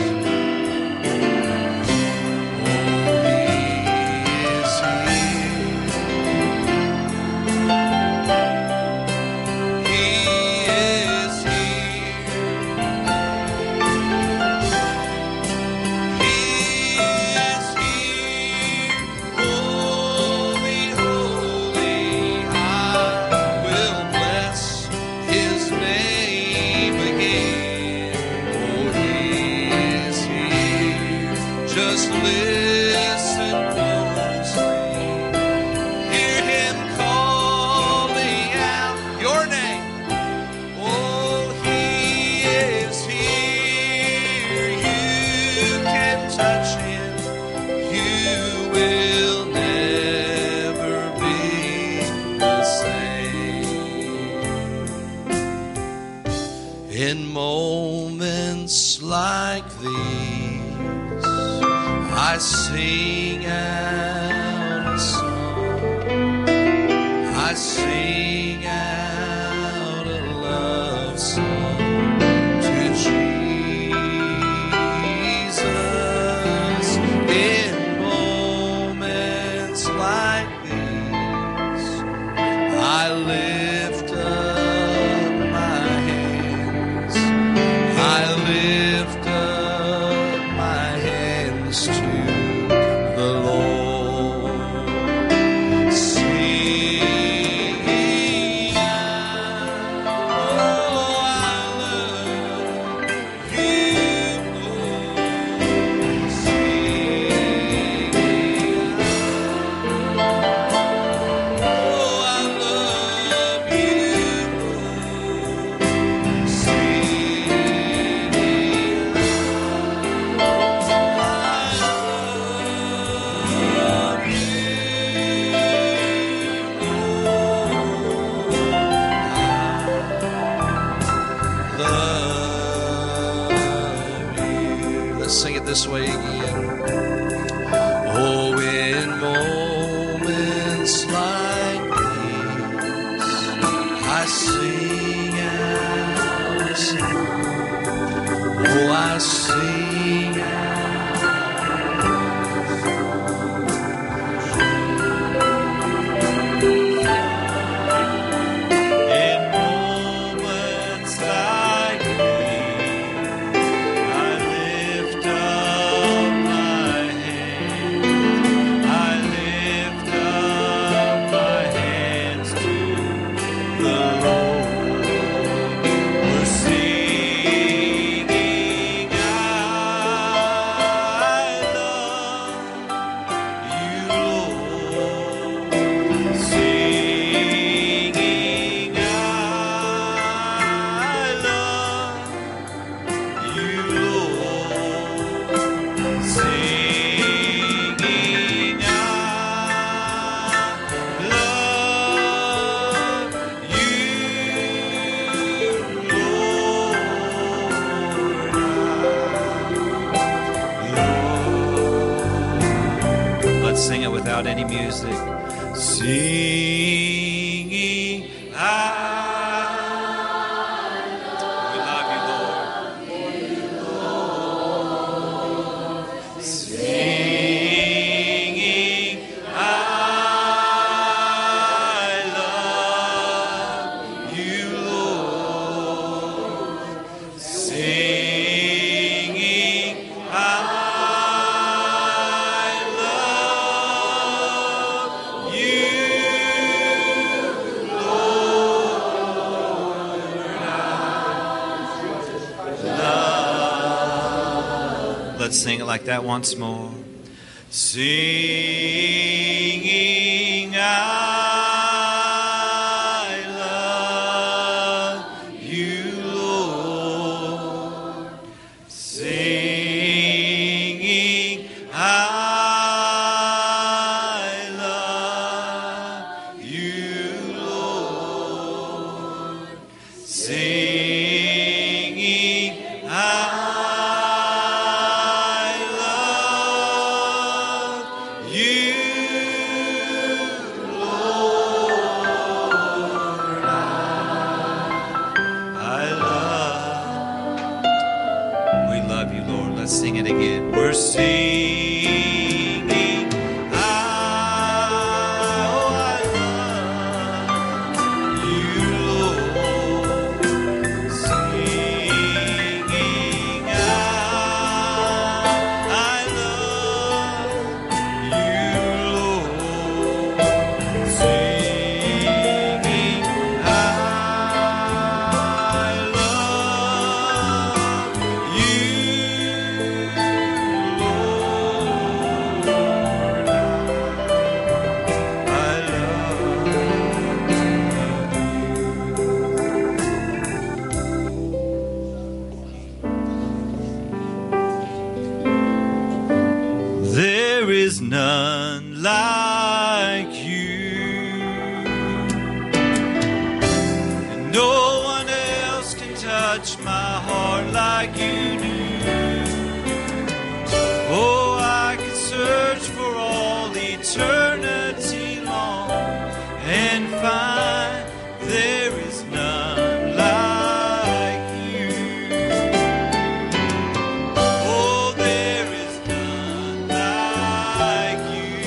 Sing out a song. I sing out a love song to Jesus. In moments like these, I lift up my hands. I lift up my hands to this way again. Oh, in moments like these, I sing out a song. Oh, I sing any music. Singing, I, we love you, Lord. Singing, I love you, Lord. Singing, I Let's sing it like that once more. Singing, I love you, Lord. Singing, I love you, Lord. Singing, I you, Lord. Let's sing it again. We're singing. I, oh, I love you, Lord. Singing. I, I love you, Lord. Singing. I love you, there is none like you, and no one else can touch my heart like you do. Oh, I could search for all eternity long and find there is none like you. Oh, there is none like you.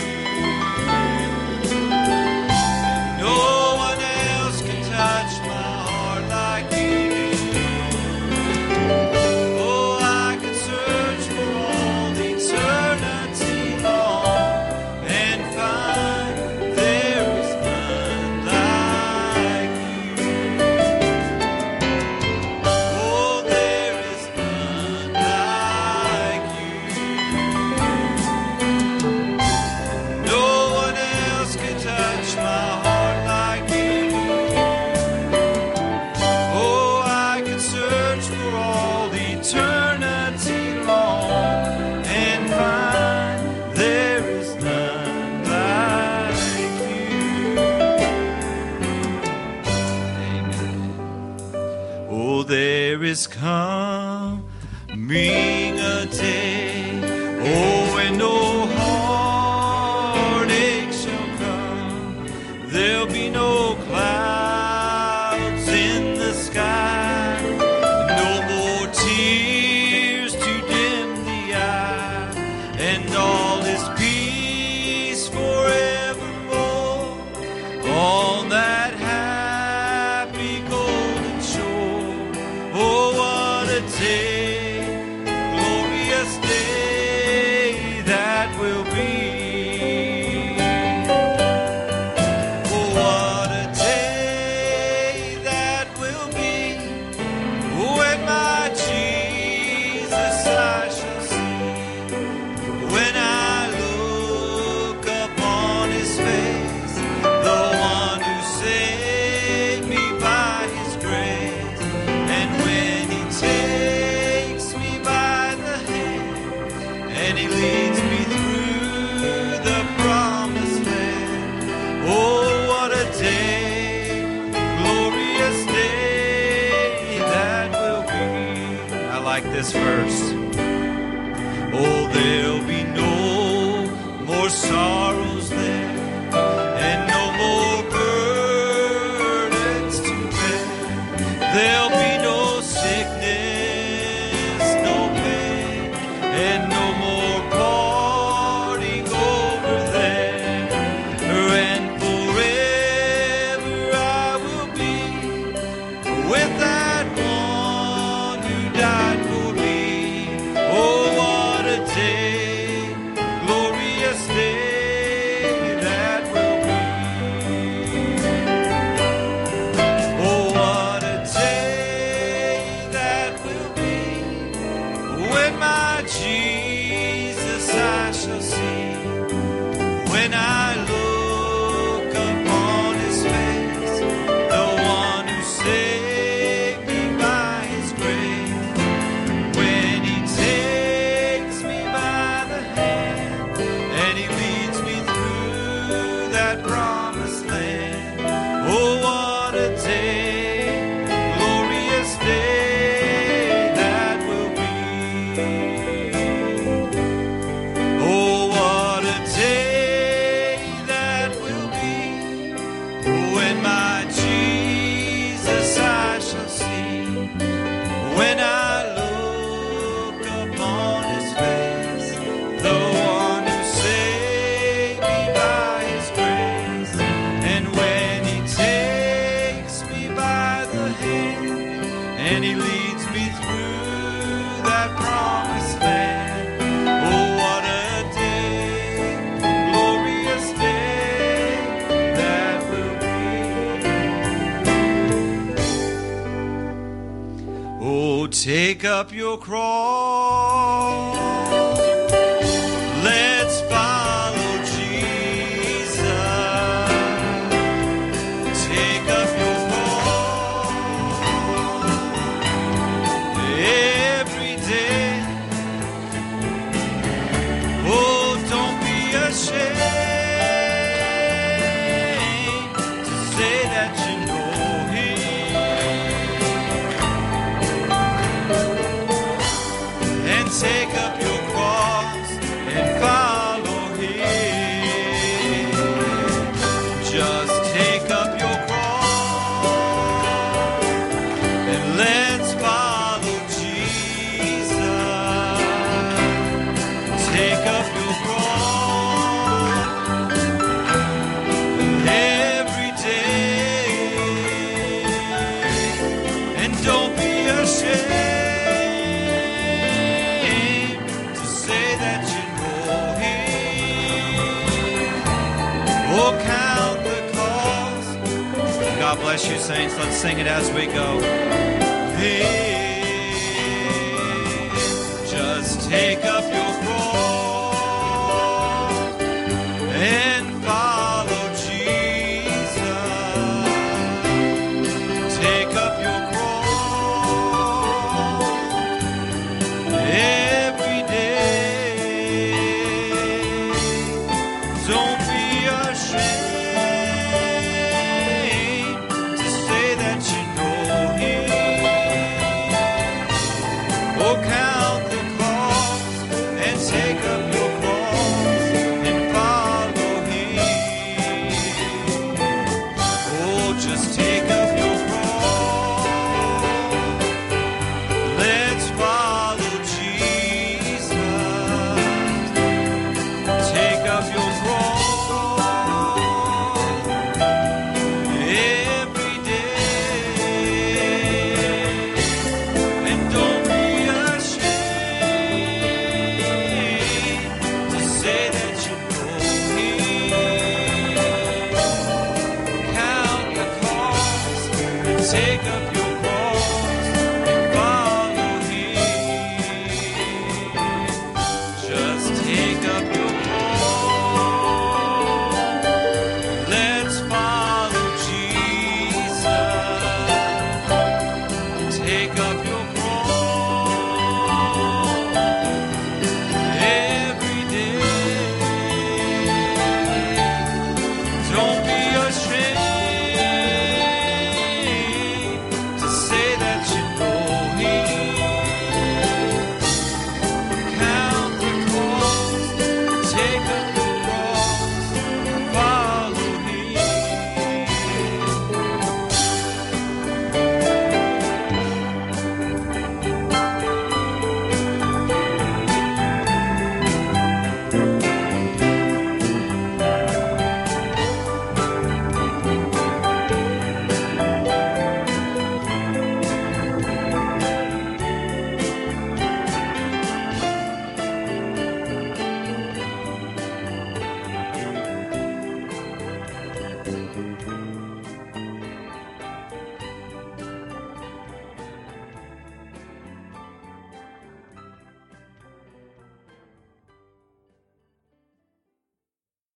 And no one else can touch my heart like you do. Oh, I could search for all eternity long and find there is none like you. Oh, there is none like you. No one else can touch my heart like you do. Oh, I could search for all eternity long and find there is none like you. Amen. Oh, there is coming a day, oh, when no heartache shall come. There'll be no clouds in the sky, no more tears to dim the eye, and all is peace forevermore on that happy golden shore. Oh, what a day, glorious day that will be. Oh, what a day that will be, when my Jesus I shall see. When I look upon his face, the one who saved me by his grace, and when he takes me by the hand, and he leads me through the promised land. Oh, what a day, glorious day that will be. I like this verse. Oh, there'll be no more sorrows there, and no more burdens to bear. There'll be no sickness, no pain, and no more parting over there. And forever I will be with that one who died for me. Oh, what a day, glorious day that will be. Oh, what a day that will be, when my Jesus I shall see. When I look upon his face, the one who saved me by his grace, when he takes me by the hand, and he leads me through that promised land. Oh, what a day, glorious day that will be. Oh, what a day that will be, when my Jesus I shall see. When I me through that promised land. Oh, what a day, glorious day that will be. Oh, take up your cross. Let's follow Jesus. Take up your cross every day. Oh, don't be ashamed to say that you know Him. And take up your cross and follow Him. Just take up your cross and let's follow Jesus. Take up your cross every day, and don't be ashamed to say that you know Him. Oh, count the cost. God bless you, saints. Let's sing it as we go. Hey, just take